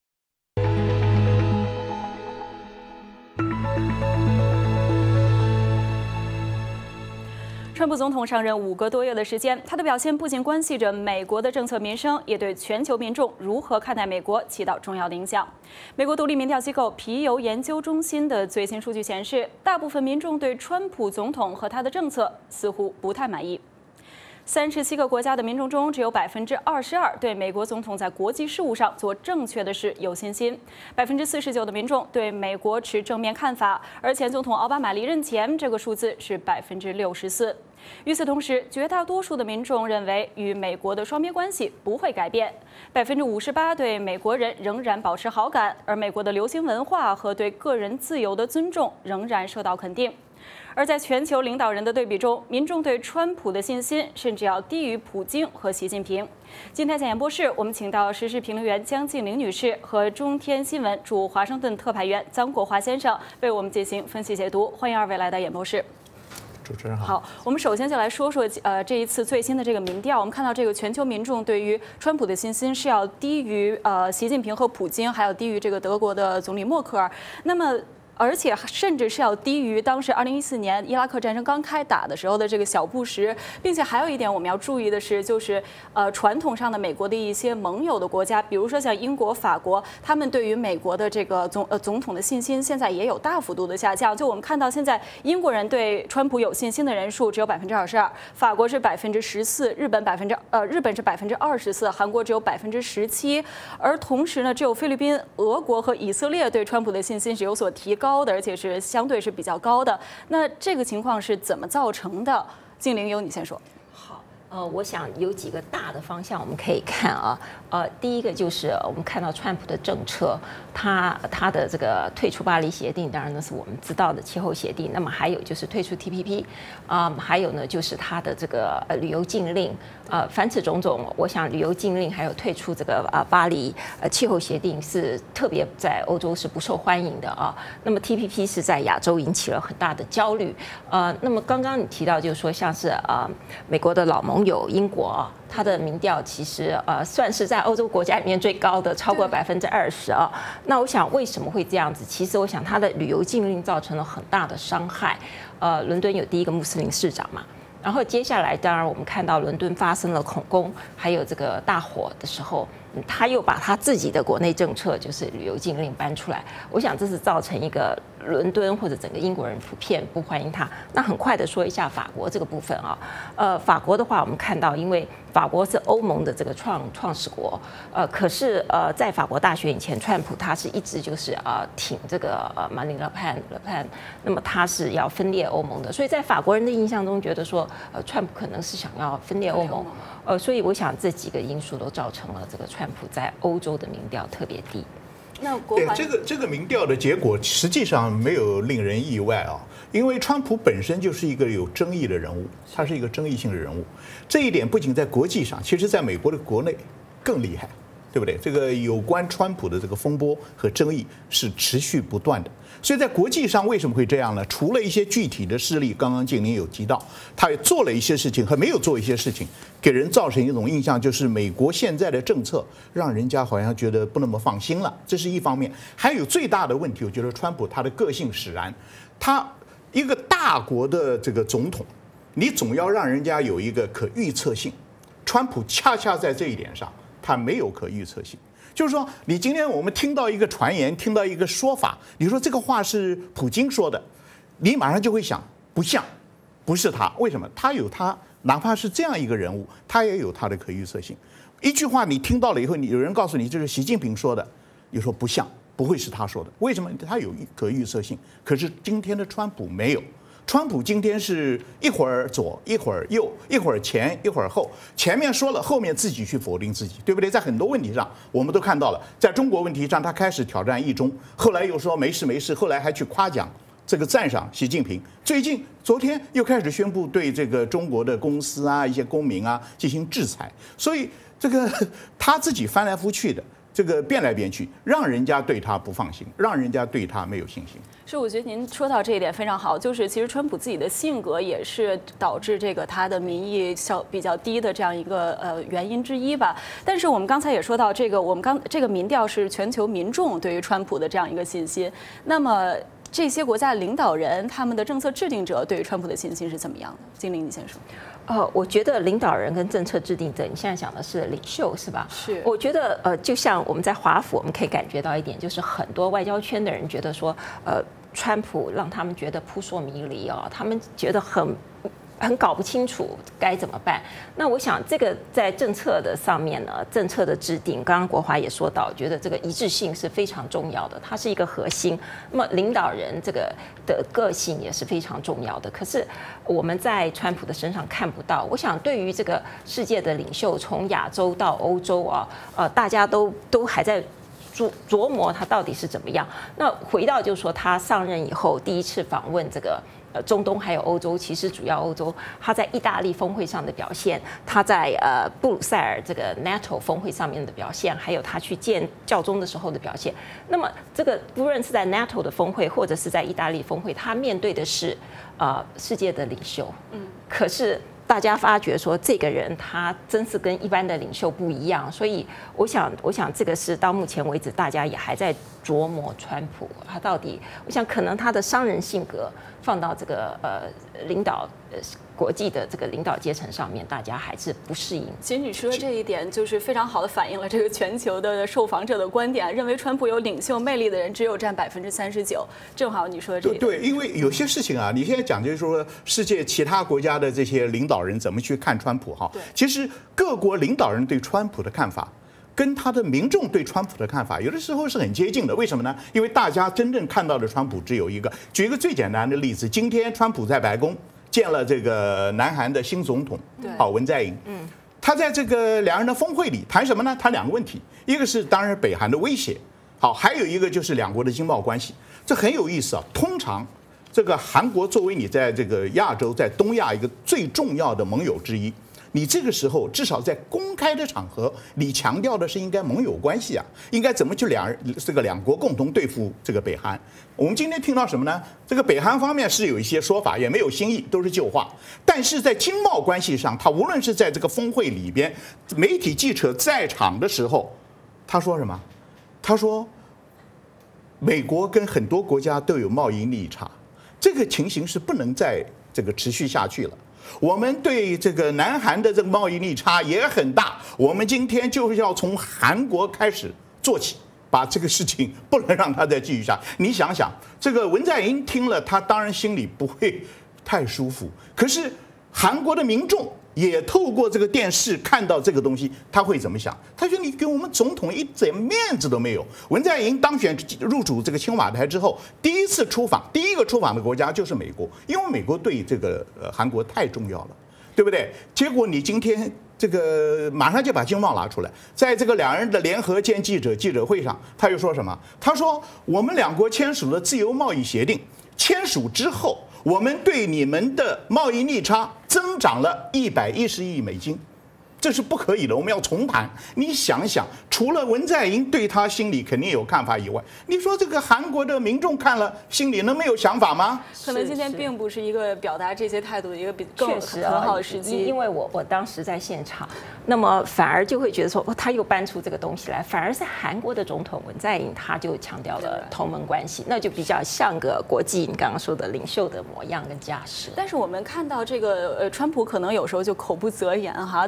川普总统上任五个多月的时间，他的表现不仅关系着美国的政策民生，也对全球民众如何看待美国起到重要的影响。美国独立民调机构皮尤研究中心的最新数据显示，大部分民众对川普总统和他的政策似乎不太满意。三十七个国家的民众中，只有百分之二十二对美国总统在国际事务上做正确的事有信心，百分之四十九的民众对美国持正面看法，而前总统奥巴马离任前，这个数字是百分之六十四。与此同时，绝大多数的民众认为与美国的双边关系不会改变，百分之五十八对美国人仍然保持好感，而美国的流行文化和对个人自由的尊重仍然受到肯定。而在全球领导人的对比中，民众对川普的信心甚至要低于普京和习近平。今天在演播室，我们请到时事评论员江静玲女士和中天新闻驻华盛顿特派员臧国华先生为我们进行分析解读。欢迎二位来到演播室。 主持人好。 好，我们首先就来说说呃这一次最新的这个民调，我们看到这个全球民众对于川普的信心是要低于呃习近平和普京，还有低于这个德国的总理默克尔。那么而且甚至是要低于当时二零一四年伊拉克战争刚开打的时候的这个小布什，并且还有一点我们要注意的是，就是呃传统上的美国的一些盟友的国家，比如说像英国、法国，他们对于美国的这个总呃总统的信心现在也有大幅度的下降。就我们看到现在英国人对川普有信心的人数只有百分之二十二，法国是百分之十四，日本百分之呃日本是百分之二十四，韩国只有百分之十七，而同时呢，只有菲律宾、俄国和以色列对川普的信心是有所提高。高的，而且是相对是比较高的。那这个情况是怎么造成的？静玲，由你先说。 好，呃，我想有几个大的方向我们可以看啊。呃，第一个就是我们看到川普的政策，他他的这个退出巴黎协定，当然那是我们知道的气候协定。那么还有就是退出 T P P， 啊、呃，还有呢就是他的这个呃旅游禁令。呃，凡此种种，我想旅游禁令还有退出这个啊、呃、巴黎呃气候协定是特别在欧洲是不受欢迎的啊。那么 T P P 是在亚洲引起了很大的焦虑。呃，那么刚刚你提到就是说像是呃美国的老盟友英国啊，它的民调其实呃算是在欧洲国家里面最高的，超过百分之二十啊。那我想为什么会这样子？其实我想它的旅游禁令造成了很大的伤害。呃，伦敦有第一个穆斯林市长嘛。然后接下来，当然我们看到伦敦发生了恐攻，还有这个大火的时候，他又把他自己的国内政策，就是旅游禁令搬出来。我想这是造成一个伦敦或者整个英国人普遍不欢迎他。那很快的说一下法国这个部分啊，呃，法国的话，我们看到，因为法国是欧盟的这个创创始国，呃，可是呃，在法国大选以前，川普他是一直就是呃挺这个呃马林勒潘勒潘，那么他是要分裂欧盟的，所以在法国人的印象中觉得说，呃，川普可能是想要分裂欧盟，呃，所以我想这几个因素都造成了这个川普在欧洲的民调特别低。 那国对这个这个民调的结果，实际上没有令人意外啊，因为川普本身就是一个有争议的人物，他是一个争议性的人物。这一点不仅在国际上，其实在美国的国内更厉害，对不对？这个有关川普的这个风波和争议是持续不断的。所以在国际上为什么会这样呢？除了一些具体的事例，刚刚静玲有提到，他也做了一些事情和没有做一些事情，给人造成一种印象，就是美国现在的政策让人家好像觉得不那么放心了。这是一方面，还有最大的问题，我觉得川普他的个性使然，他一个大国的这个总统，你总要让人家有一个可预测性。川普恰恰在这一点上，他没有可预测性。就是说，你今天我们听到一个传言，听到一个说法，你说这个话是普京说的，你马上就会想不像， 不是他，为什么？他有他，哪怕是这样一个人物，他也有他的可预测性。一句话你听到了以后，你有人告诉你这是习近平说的，你说不像，不会是他说的。为什么？他有可预测性。可是今天的川普没有。川普今天是一会儿左一会儿右，一会儿前一会儿后，前面说了，后面自己去否定自己，对不对？在很多问题上，我们都看到了，在中国问题上，他开始挑战一中，后来又说没事没事，后来还去夸奖这个赞赏习近平。最近昨天又开始宣布对这个中国的公司啊、一些公民啊进行制裁，所以这个他自己翻来覆去的。这个变来变去，让人家对他不放心，让人家对他没有信心。 是，我觉得您说到这一点非常好，就是其实川普自己的性格也是导致这个他的民意效比较低的这样一个呃原因之一吧。但是我们刚才也说到，这个我们刚这个民调是全球民众对于川普的这样一个信心。那么这些国家的领导人，他们的政策制定者对于川普的信心是怎么样的？金玲，你先说。 呃，我觉得领导人跟政策制定者，你现在讲的是领袖是吧？ 是。 我觉得呃，就像我们在华府，我们可以感觉到一点，就是很多外交圈的人觉得说，呃，川普让他们觉得扑朔迷离啊，他们觉得很。很搞不清楚该怎么办。那我想，这个在政策的上面呢，政策的制定，刚刚国华也说到，觉得这个一致性是非常重要的，它是一个核心。那么领导人这个的个性也是非常重要的。可是我们在川普的身上看不到。我想，对于这个世界的领袖，从亚洲到欧洲啊，呃，大家都都还在琢琢磨他到底是怎么样。那回到就是说，他上任以后第一次访问这个。呃，中东还有欧洲，其实主要欧洲，他在意大利峰会上的表现，他在呃布鲁塞尔这个 NATO 峰会上面的表现，还有他去见教宗的时候的表现。那么，这个不论是在 NATO 的峰会，或者是在意大利峰会，他面对的是呃世界的领袖。嗯，可是大家发觉说，这个人他真是跟一般的领袖不一样。所以，我想，我想这个是到目前为止，大家也还在琢磨川普他到底，我想可能他的商人性格。放到这个呃领导呃国际的这个领导阶层上面，大家还是不适应。 其实你说这一点就是非常好的反映了这个全球的受访者的观点，认为川普有领袖魅力的人只有占百分之三十九。正好你说的这一点。 对，因为有些事情啊，你现在讲就是说世界其他国家的这些领导人怎么去看川普哈？其实各国领导人对川普的看法。跟他的民众对川普的看法，有的时候是很接近的。为什么呢？因为大家真正看到的川普只有一个。举一个最简单的例子，今天川普在白宫见了这个南韩的新总统，好文在寅。嗯，他在这个两人的峰会里谈什么呢？谈两个问题，一个是当然北韩的威胁，好，还有一个就是两国的经贸关系。这很有意思啊。通常这个韩国作为你在这个亚洲、在东亚一个最重要的盟友之一。你这个时候至少在公开的场合，你强调的是应该盟友关系啊，应该怎么去两这个两国共同对付这个北韩。我们今天听到什么呢？这个北韩方面是有一些说法，也没有新意，都是旧话。但是在经贸关系上，他无论是在这个峰会里边，媒体记者在场的时候，他说什么？他说，美国跟很多国家都有贸易逆差，这个情形是不能再这个持续下去了。我们对这个南韩的这个贸易逆差也很大，我们今天就是要从韩国开始做起，把这个事情不能让它再继续下。你想想，这个文在寅听了，他当然心里不会太舒服，可是韩国的民众也透过这个电视看到这个东西，他会怎么想？他说：“你给我们总统一点面子都没有。”文在寅当选入主这个青瓦台之后，第一次出访，第一个出访的国家就是美国，因为美国对这个呃韩国太重要了，对不对？结果你今天这个马上就把经贸拿出来，在这个两人的联合见记者记者会上，他又说什么？他说：“我们两国签署了自由贸易协定，签署之后。”我们对你们的贸易逆差增长了一百一十亿美金，这是不可以的，我们要重谈。你想想，除了文在寅对他心里肯定有看法以外，你说这个韩国的民众看了心里能没有想法吗？ 可能今天并不是一个表达这些态度的一个比更很好的时机。 因为我我当时在现场，那么反而就会觉得说，哦，他又搬出这个东西来，反而是韩国的总统文在寅他就强调了同盟关系，那就比较像个国际你刚刚说的领袖的模样跟架势。 但是我们看到这个呃，川普可能有时候就口不择言哈，但是他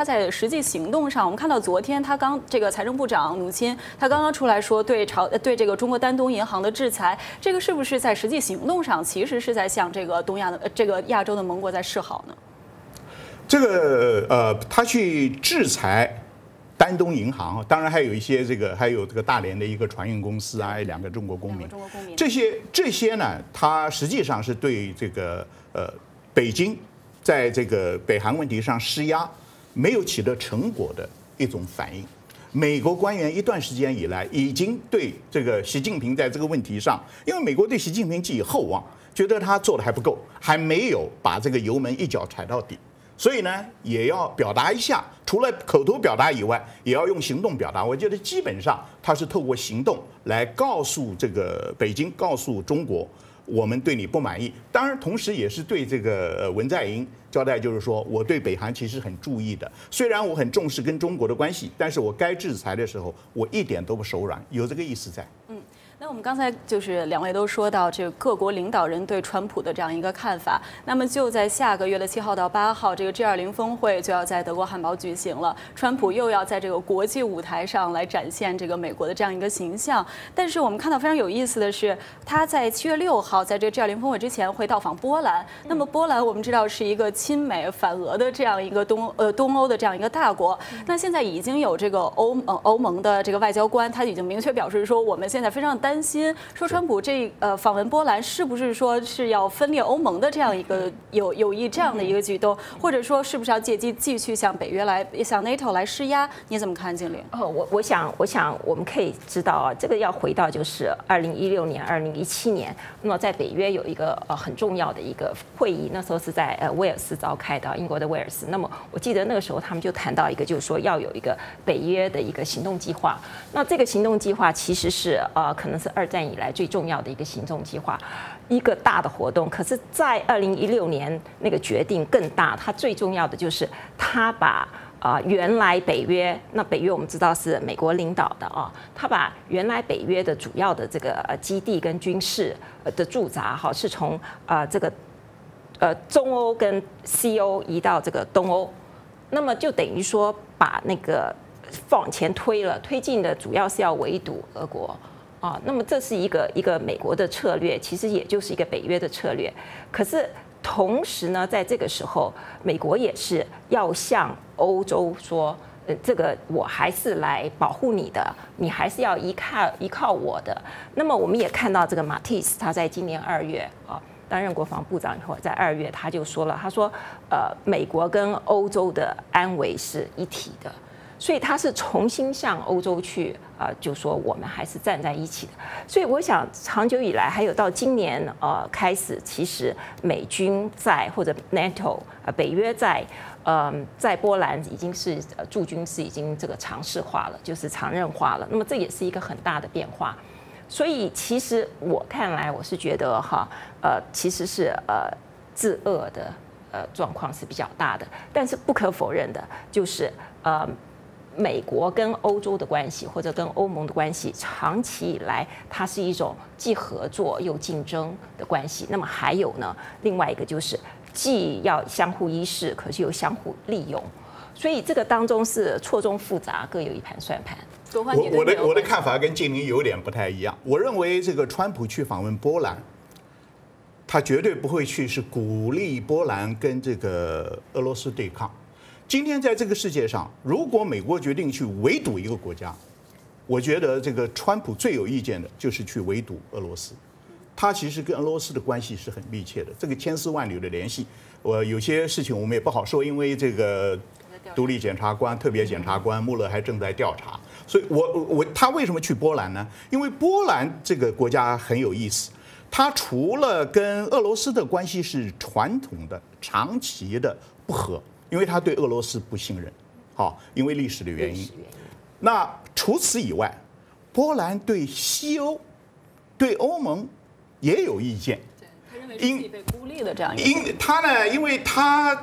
在实际行动上，我们看到昨天他刚这个财政部长努钦他刚刚出来说对朝对这个中国丹东银行的制裁，这个是不是在实际行动上其实是在向这个东亚的这个亚洲的盟国在示好呢？ 这个呃，他去制裁丹东银行，当然还有一些这个，还有这个大连的一个船运公司啊，两个中国公民，这些这些呢，它实际上是对这个呃北京在这个北韩问题上施压没有取得成果的一种反应。美国官员一段时间以来已经对这个习近平在这个问题上，因为美国对习近平寄予厚望，觉得他做的还不够，还没有把这个油门一脚踩到底。所以呢，也要表达一下，除了口头表达以外，也要用行动表达。我觉得基本上他是透过行动来告诉这个北京，告诉中国，我们对你不满意。当然，同时也是对这个文在寅交代，就是说我对北韩其实很注意的。虽然我很重视跟中国的关系，但是我该制裁的时候，我一点都不手软，有这个意思在。 嗯。那我们刚才就是两位都说到这个各国领导人对川普的这样一个看法。那么就在下个月的七号到八号，这个 G 二零峰会就要在德国汉堡举行了。川普又要在这个国际舞台上来展现这个美国的这样一个形象。但是我们看到非常有意思的是，他在七月六号在这个 G 二零峰会之前会到访波兰。那么波兰我们知道是一个亲美反俄的这样一个东呃东欧的这样一个大国。那现在已经有这个欧呃欧盟的这个外交官，他已经明确表示说，我们现在非常担心，说川普这呃访问波兰是不是说是要分裂欧盟的这样一个有有意这样的一个举动，或者说是不是要借机继续向北约来向 NATO 来施压？你怎么看，经理？ 哦，我我想我想我们可以知道啊，这个要回到就是二零一六年、二零一七年，那么在北约有一个呃很重要的一个会议，那时候是在呃威尔斯召开的，英国的威尔斯。那么我记得那个时候他们就谈到一个，就是说要有一个北约的一个行动计划。那这个行动计划其实是呃可能是二战以来最重要的一个行动计划，一个大的活动。可是，在二零一六年那个决定更大，它最重要的就是他把啊、呃、原来北约，那北约我们知道是美国领导的啊，他把原来北约的主要的这个呃基地跟军事的驻扎哈，是从啊、呃、这个呃中欧跟西欧移到这个东欧，那么就等于说把那个往前推了，推进的主要是要围堵俄国。啊，那么这是一个一个美国的策略，其实也就是一个北约的策略。可是同时呢，在这个时候，美国也是要向欧洲说，呃，这个我还是来保护你的，你还是要依靠依靠我的。那么我们也看到这个马蒂斯，他在今年二月啊担任国防部长以后，在二月他就说了，他说，呃，美国跟欧洲的安危是一体的。所以他是重新向欧洲去啊、呃，就说我们还是站在一起的。所以我想，长久以来，还有到今年呃开始，其实美军在或者 NATO 呃北约在呃在波兰已经是呃驻军是已经这个常识化了，就是常任化了。那么这也是一个很大的变化。所以其实我看来，我是觉得哈呃其实是呃自恶的呃状况是比较大的，但是不可否认的就是呃。美国跟欧洲的关系，或者跟欧盟的关系，长期以来它是一种既合作又竞争的关系。那么还有呢，另外一个就是既要相互依恃，可是又相互利用。所以这个当中是错综复杂，各有一盘算盘。 我我的我的看法跟静玲有点不太一样。我认为这个川普去访问波兰，他绝对不会去是鼓励波兰跟这个俄罗斯对抗。今天在这个世界上，如果美国决定去围堵一个国家，我觉得这个川普最有意见的就是去围堵俄罗斯。他其实跟俄罗斯的关系是很密切的，这个千丝万缕的联系。我有些事情我们也不好说，因为这个独立检察官、特别检察官穆勒还正在调查。所以我我他为什么去波兰呢？因为波兰这个国家很有意思，它除了跟俄罗斯的关系是传统的、长期的不和。因为他对俄罗斯不信任，好，因为历史的原因。那除此以外，波兰对西欧、对欧盟也有意见。 对，他认为是自己被孤立的这样一个。 因他呢，因为他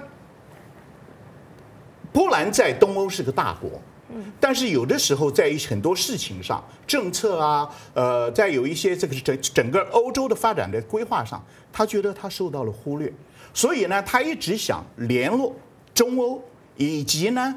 波兰在东欧是个大国，但是有的时候在很多事情上，政策啊，呃，在有一些这个整整个欧洲的发展的规划上，他觉得他受到了忽略，所以呢，他一直想联络中欧以及呢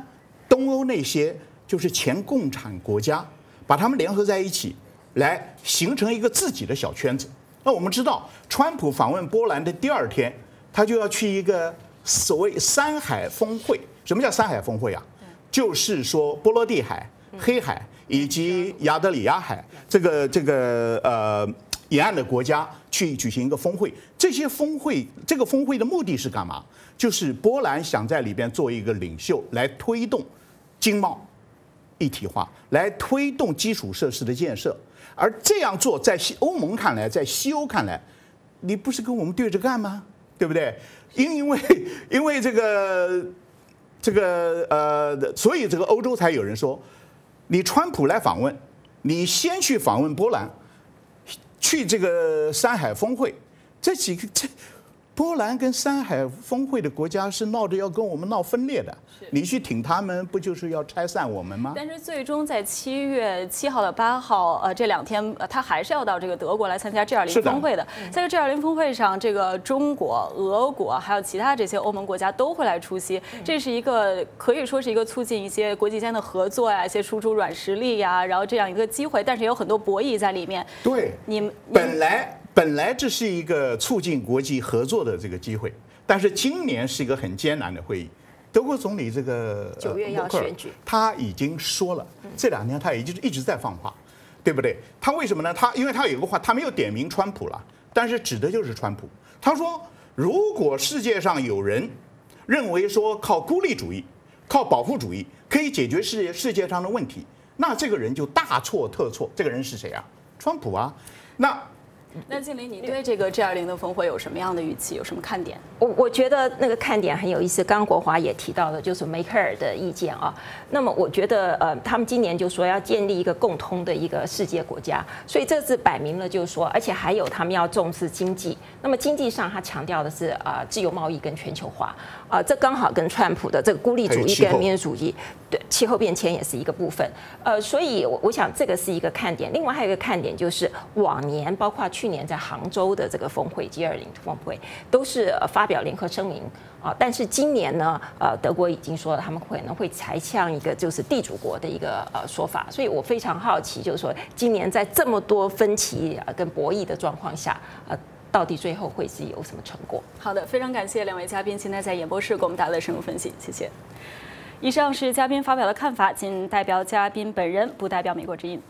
东欧那些就是前共产国家，把他们联合在一起，来形成一个自己的小圈子。那我们知道，川普访问波兰的第二天，他就要去一个所谓三海峰会。什么叫三海峰会啊？就是说波罗的海、黑海以及亚得里亚海这个这个呃沿岸的国家去举行一个峰会。这些峰会，这个峰会的目的是干嘛？就是波兰想在里边做一个领袖，来推动经贸一体化，来推动基础设施的建设。而这样做，在西欧盟看来，在西欧看来，你不是跟我们对着干吗？对不对？因为因为这个这个呃，所以这个欧洲才有人说，你川普来访问，你先去访问波兰，去这个三海峰会，这几个这。波兰跟三海峰会的国家是闹着要跟我们闹分裂的，你去挺他们，不就是要拆散我们吗？ 但是最终在七月七号到八号，呃，这两天，呃，他还是要到这个德国来参加 G 二零峰会的。在这 G 二零峰会上，这个中国、俄国还有其他这些欧盟国家都会来出席，这是一个可以说是一个促进一些国际间的合作呀，一些输出软实力呀，然后这样一个机会，但是也有很多博弈在里面。 对， 你们本来。本来这是一个促进国际合作的这个机会，但是今年是一个很艰难的会议。德国总理这个九月要选举， 他已经说了，这两年他已经一直在放话，对不对？他为什么呢？他因为他有个话，他没有点名川普了，但是指的就是川普。他说，如果世界上有人认为说靠孤立主义、靠保护主义可以解决世界世界上的问题，那这个人就大错特错。这个人是谁啊？川普啊。那。 那静玲，你对这个 G 二零的峰会有什么样的预期？有什么看点？ 我我觉得那个看点很有意思。刚刚国华也提到了，就是梅克尔的意见啊。那么我觉得，呃，他们今年就说要建立一个共通的一个世界国家，所以这次摆明了就是说，而且还有他们要重视经济。那么经济上，他强调的是啊、呃，自由贸易跟全球化啊、呃，这刚好跟川普的这个孤立主义跟民主主义，对气候变迁也是一个部分。呃，所以我我想这个是一个看点。另外还有一个看点就是往年包括去。去年在杭州的这个峰会 G 二零 峰会都是发表联合声明啊，但是今年呢，呃，德国已经说了他们可能会采向一个就是地主国的一个呃说法，所以我非常好奇，就是说今年在这么多分歧跟博弈的状况下，呃，到底最后会是有什么成果？ 好的，非常感谢两位嘉宾今天在演播室给我们带来的深入分析，谢谢。以上是嘉宾发表的看法，仅代表嘉宾本人，不代表美国之音。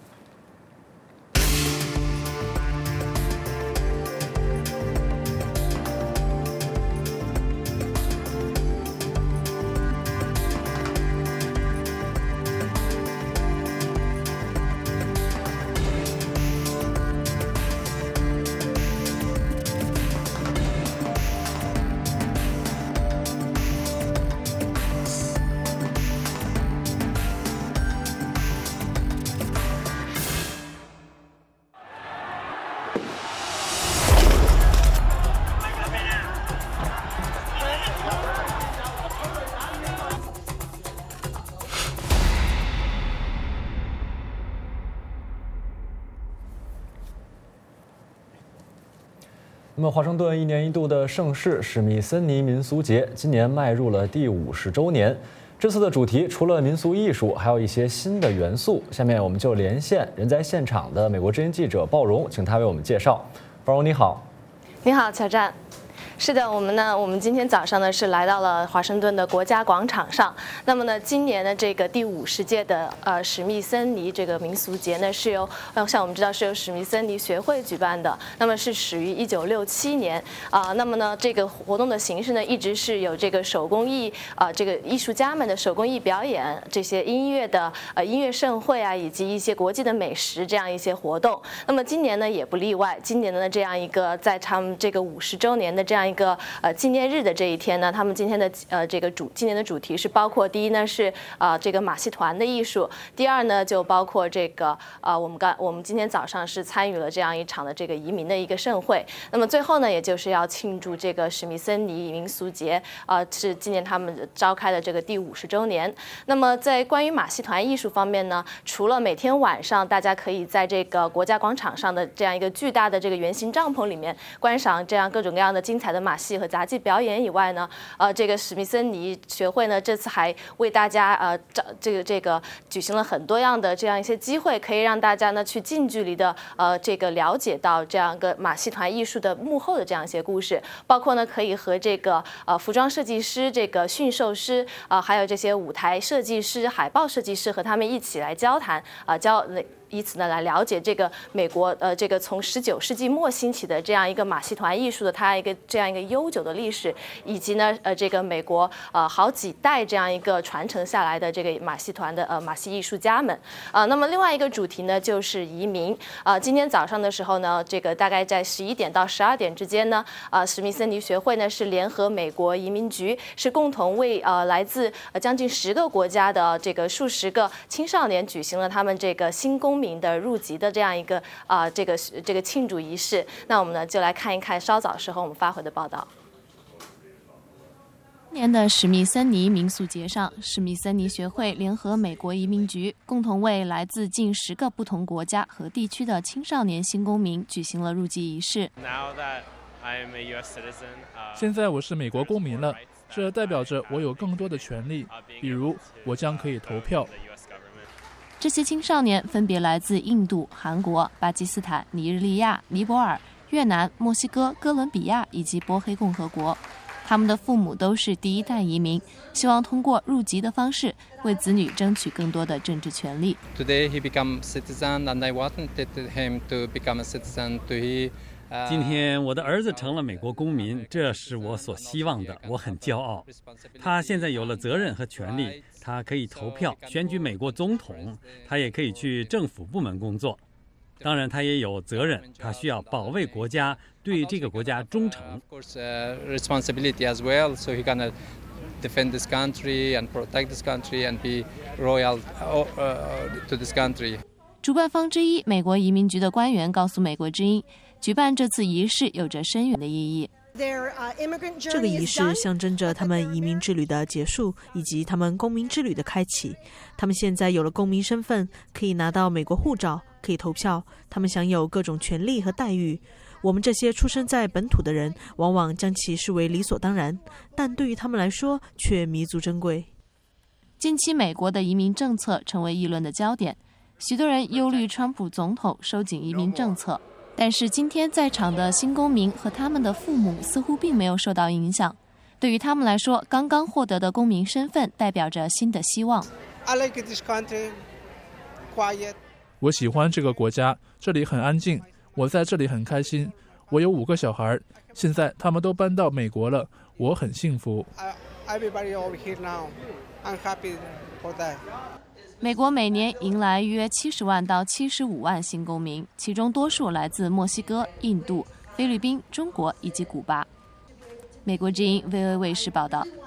那么，华盛顿一年一度的盛事史密森尼民俗节今年迈入了第五十周年。这次的主题除了民俗艺术，还有一些新的元素。下面我们就连线人在现场的美国之音记者鲍荣，请他为我们介绍。鲍荣，你好。 你好，乔战。是的，我们呢，我们今天早上呢是来到了华盛顿的国家广场上。那么呢，今年的这个第五十届的呃史密森尼这个民俗节呢，是由呃像我们知道是由史密森尼学会举办的。那么是始于一九六七年啊、呃。那么呢，这个活动的形式呢，一直是有这个手工艺啊、呃，这个艺术家们的手工艺表演，这些音乐的呃音乐盛会啊，以及一些国际的美食这样一些活动。那么今年呢也不例外，今年的这样一个在他们这个五十周年的这样一个呃纪念日的这一天呢，他们今天的呃这个主今年的主题是包括第一呢是呃这个马戏团的艺术，第二呢就包括这个呃我们刚我们今天早上是参与了这样一场的这个移民的一个盛会，那么最后呢也就是要庆祝这个史密森尼民俗节，呃是纪念他们召开的这个第五十周年。那么在关于马戏团艺术方面呢，除了每天晚上大家可以在这个国家广场上的这样一个巨大的这个圆形帐篷里面观赏这样各种各样的精彩的的马戏和杂技表演以外呢，呃，这个史密森尼学会呢这次还为大家呃找这个这个举行了很多样的这样一些机会，可以让大家呢去近距离的呃这个了解到这样一个马戏团艺术的幕后的这样一些故事，包括呢可以和这个呃服装设计师、这个驯兽师啊、呃，还有这些舞台设计师、海报设计师和他们一起来交谈啊、呃、交。以此呢来了解这个美国呃这个从十九世纪末兴起的这样一个马戏团艺术的它一个这样一个悠久的历史，以及呢呃这个美国呃好几代这样一个传承下来的这个马戏团的呃马戏艺术家们啊、呃。那么另外一个主题呢就是移民啊、呃。今天早上的时候呢，这个大概在十一点到十二点之间呢，啊、呃、史密森尼学会呢是联合美国移民局，是共同为呃来自呃将近十个国家的这个数十个青少年举行了他们这个新公民的入籍的这样一个啊、呃、这个这个庆祝仪式。那我们呢就来看一看稍早时候我们发回的报道。 今年的史密森尼民俗节上，史密森尼学会联合美国移民局，共同为来自近十个不同国家和地区的青少年新公民举行了入籍仪式。 现在我是美国公民了，这代表着我有更多的权利，比如我将可以投票。 这些青少年分别来自印度、韩国、巴基斯坦、尼日利亚、尼泊尔、越南、墨西哥、哥伦比亚以及波黑共和国。他们的父母都是第一代移民，希望通过入籍的方式为子女争取更多的政治权利。 Today he became citizen, and I wanted him to become a citizen. To he. 今天我的儿子成了美国公民，这是我所希望的，我很骄傲。他现在有了责任和权利，他可以投票选举美国总统，他也可以去政府部门工作。当然，他也有责任，他需要保卫国家，对这个国家忠诚。 Responsibility as well, so he can defend this country and protect this country and be loyal to this country. 主办方之一，美国移民局的官员告诉美国之音，举办这次仪式有着深远的意义。 这个仪式象征着他们移民之旅的结束，以及他们公民之旅的开启。他们现在有了公民身份，可以拿到美国护照，可以投票，他们享有各种权利和待遇。我们这些出生在本土的人，往往将其视为理所当然，但对于他们来说却弥足珍贵。 近期美国的移民政策成为议论的焦点，许多人忧虑川普总统收紧移民政策。但是今天在场的新公民和他们的父母似乎并没有受到影响。对于他们来说，刚刚获得的公民身份代表着新的希望。 我喜欢这个国家，这里很安静，我在这里很开心。我有五个小孩，现在他们都搬到美国了，我很幸福。 美国每年迎来约七十万到七十五万新公民，其中多数来自墨西哥、印度、菲律宾、中国以及古巴。美国之音 V O A 卫视报道。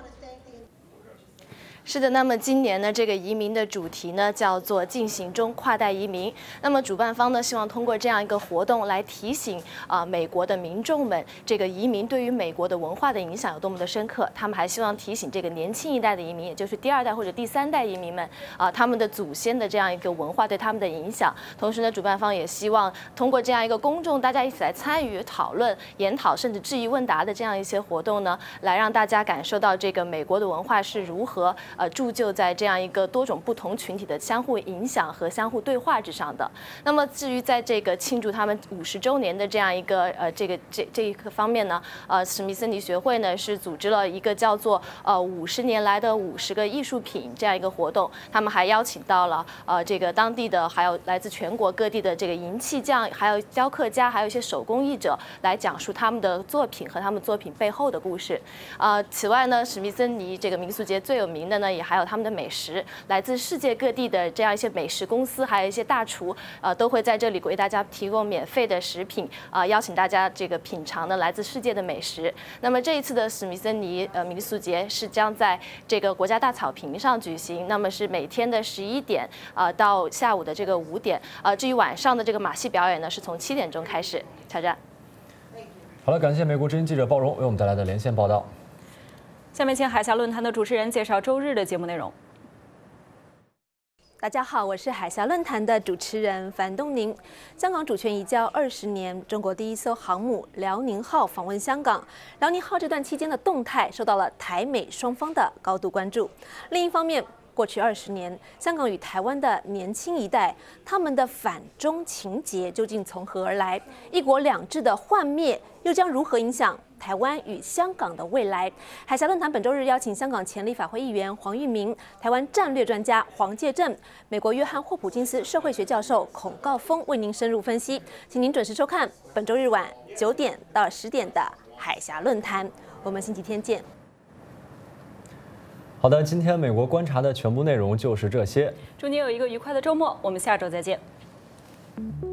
是的，那么今年呢，这个移民的主题呢叫做进行中跨代移民。那么主办方呢希望通过这样一个活动来提醒啊、呃、美国的民众们，这个移民对于美国的文化的影响有多么的深刻。他们还希望提醒这个年轻一代的移民，也就是第二代或者第三代移民们啊、呃，他们的祖先的这样一个文化对他们的影响。同时呢，主办方也希望通过这样一个公众大家一起来参与讨论、研讨甚至质疑问答的这样一些活动呢，来让大家感受到这个美国的文化是如何。呃，铸就在这样一个多种不同群体的相互影响和相互对话之上的。那么，至于在这个庆祝他们五十周年的这样一个呃这个这这一个方面呢，呃，史密森尼学会呢是组织了一个叫做呃五十年来的五十个艺术品这样一个活动。他们还邀请到了呃这个当地的还有来自全国各地的这个银器匠，还有雕刻家，还有一些手工艺者来讲述他们的作品和他们作品背后的故事。呃，此外呢，史密森尼这个民俗节最有名的呢。也还有他们的美食，来自世界各地的这样一些美食公司，还有一些大厨，呃，都会在这里为大家提供免费的食品，啊、呃，邀请大家这个品尝的来自世界的美食。那么这一次的史密森尼呃民俗节是将在这个国家大草坪上举行，那么是每天的十一点啊、呃、到下午的这个五点，呃，至于晚上的这个马戏表演呢，是从七点钟开始。挑战。 好了，感谢美国之音记者鲍荣为我们带来的连线报道。 下面请海峡论坛的主持人介绍周日的节目内容。 大家好，我是海峡论坛的主持人樊东宁。香港主权移交二十年，中国第一艘航母辽宁号访问香港。辽宁号这段期间的动态受到了台美双方的高度关注。另一方面，过去二十年，香港与台湾的年轻一代，他们的反中情结究竟从何而来？一国两制的幻灭又将如何影响台湾与香港的未来？海峡论坛本周日邀请香港前立法会议员黄玉明、台湾战略专家黄介正、美国约翰霍普金斯社会学教授孔诰峰为您深入分析，请您准时收看本周日晚九点到十点的海峡论坛。我们星期天见。 好的，今天美国观察的全部内容就是这些。 祝您有一个愉快的周末，我们下周再见。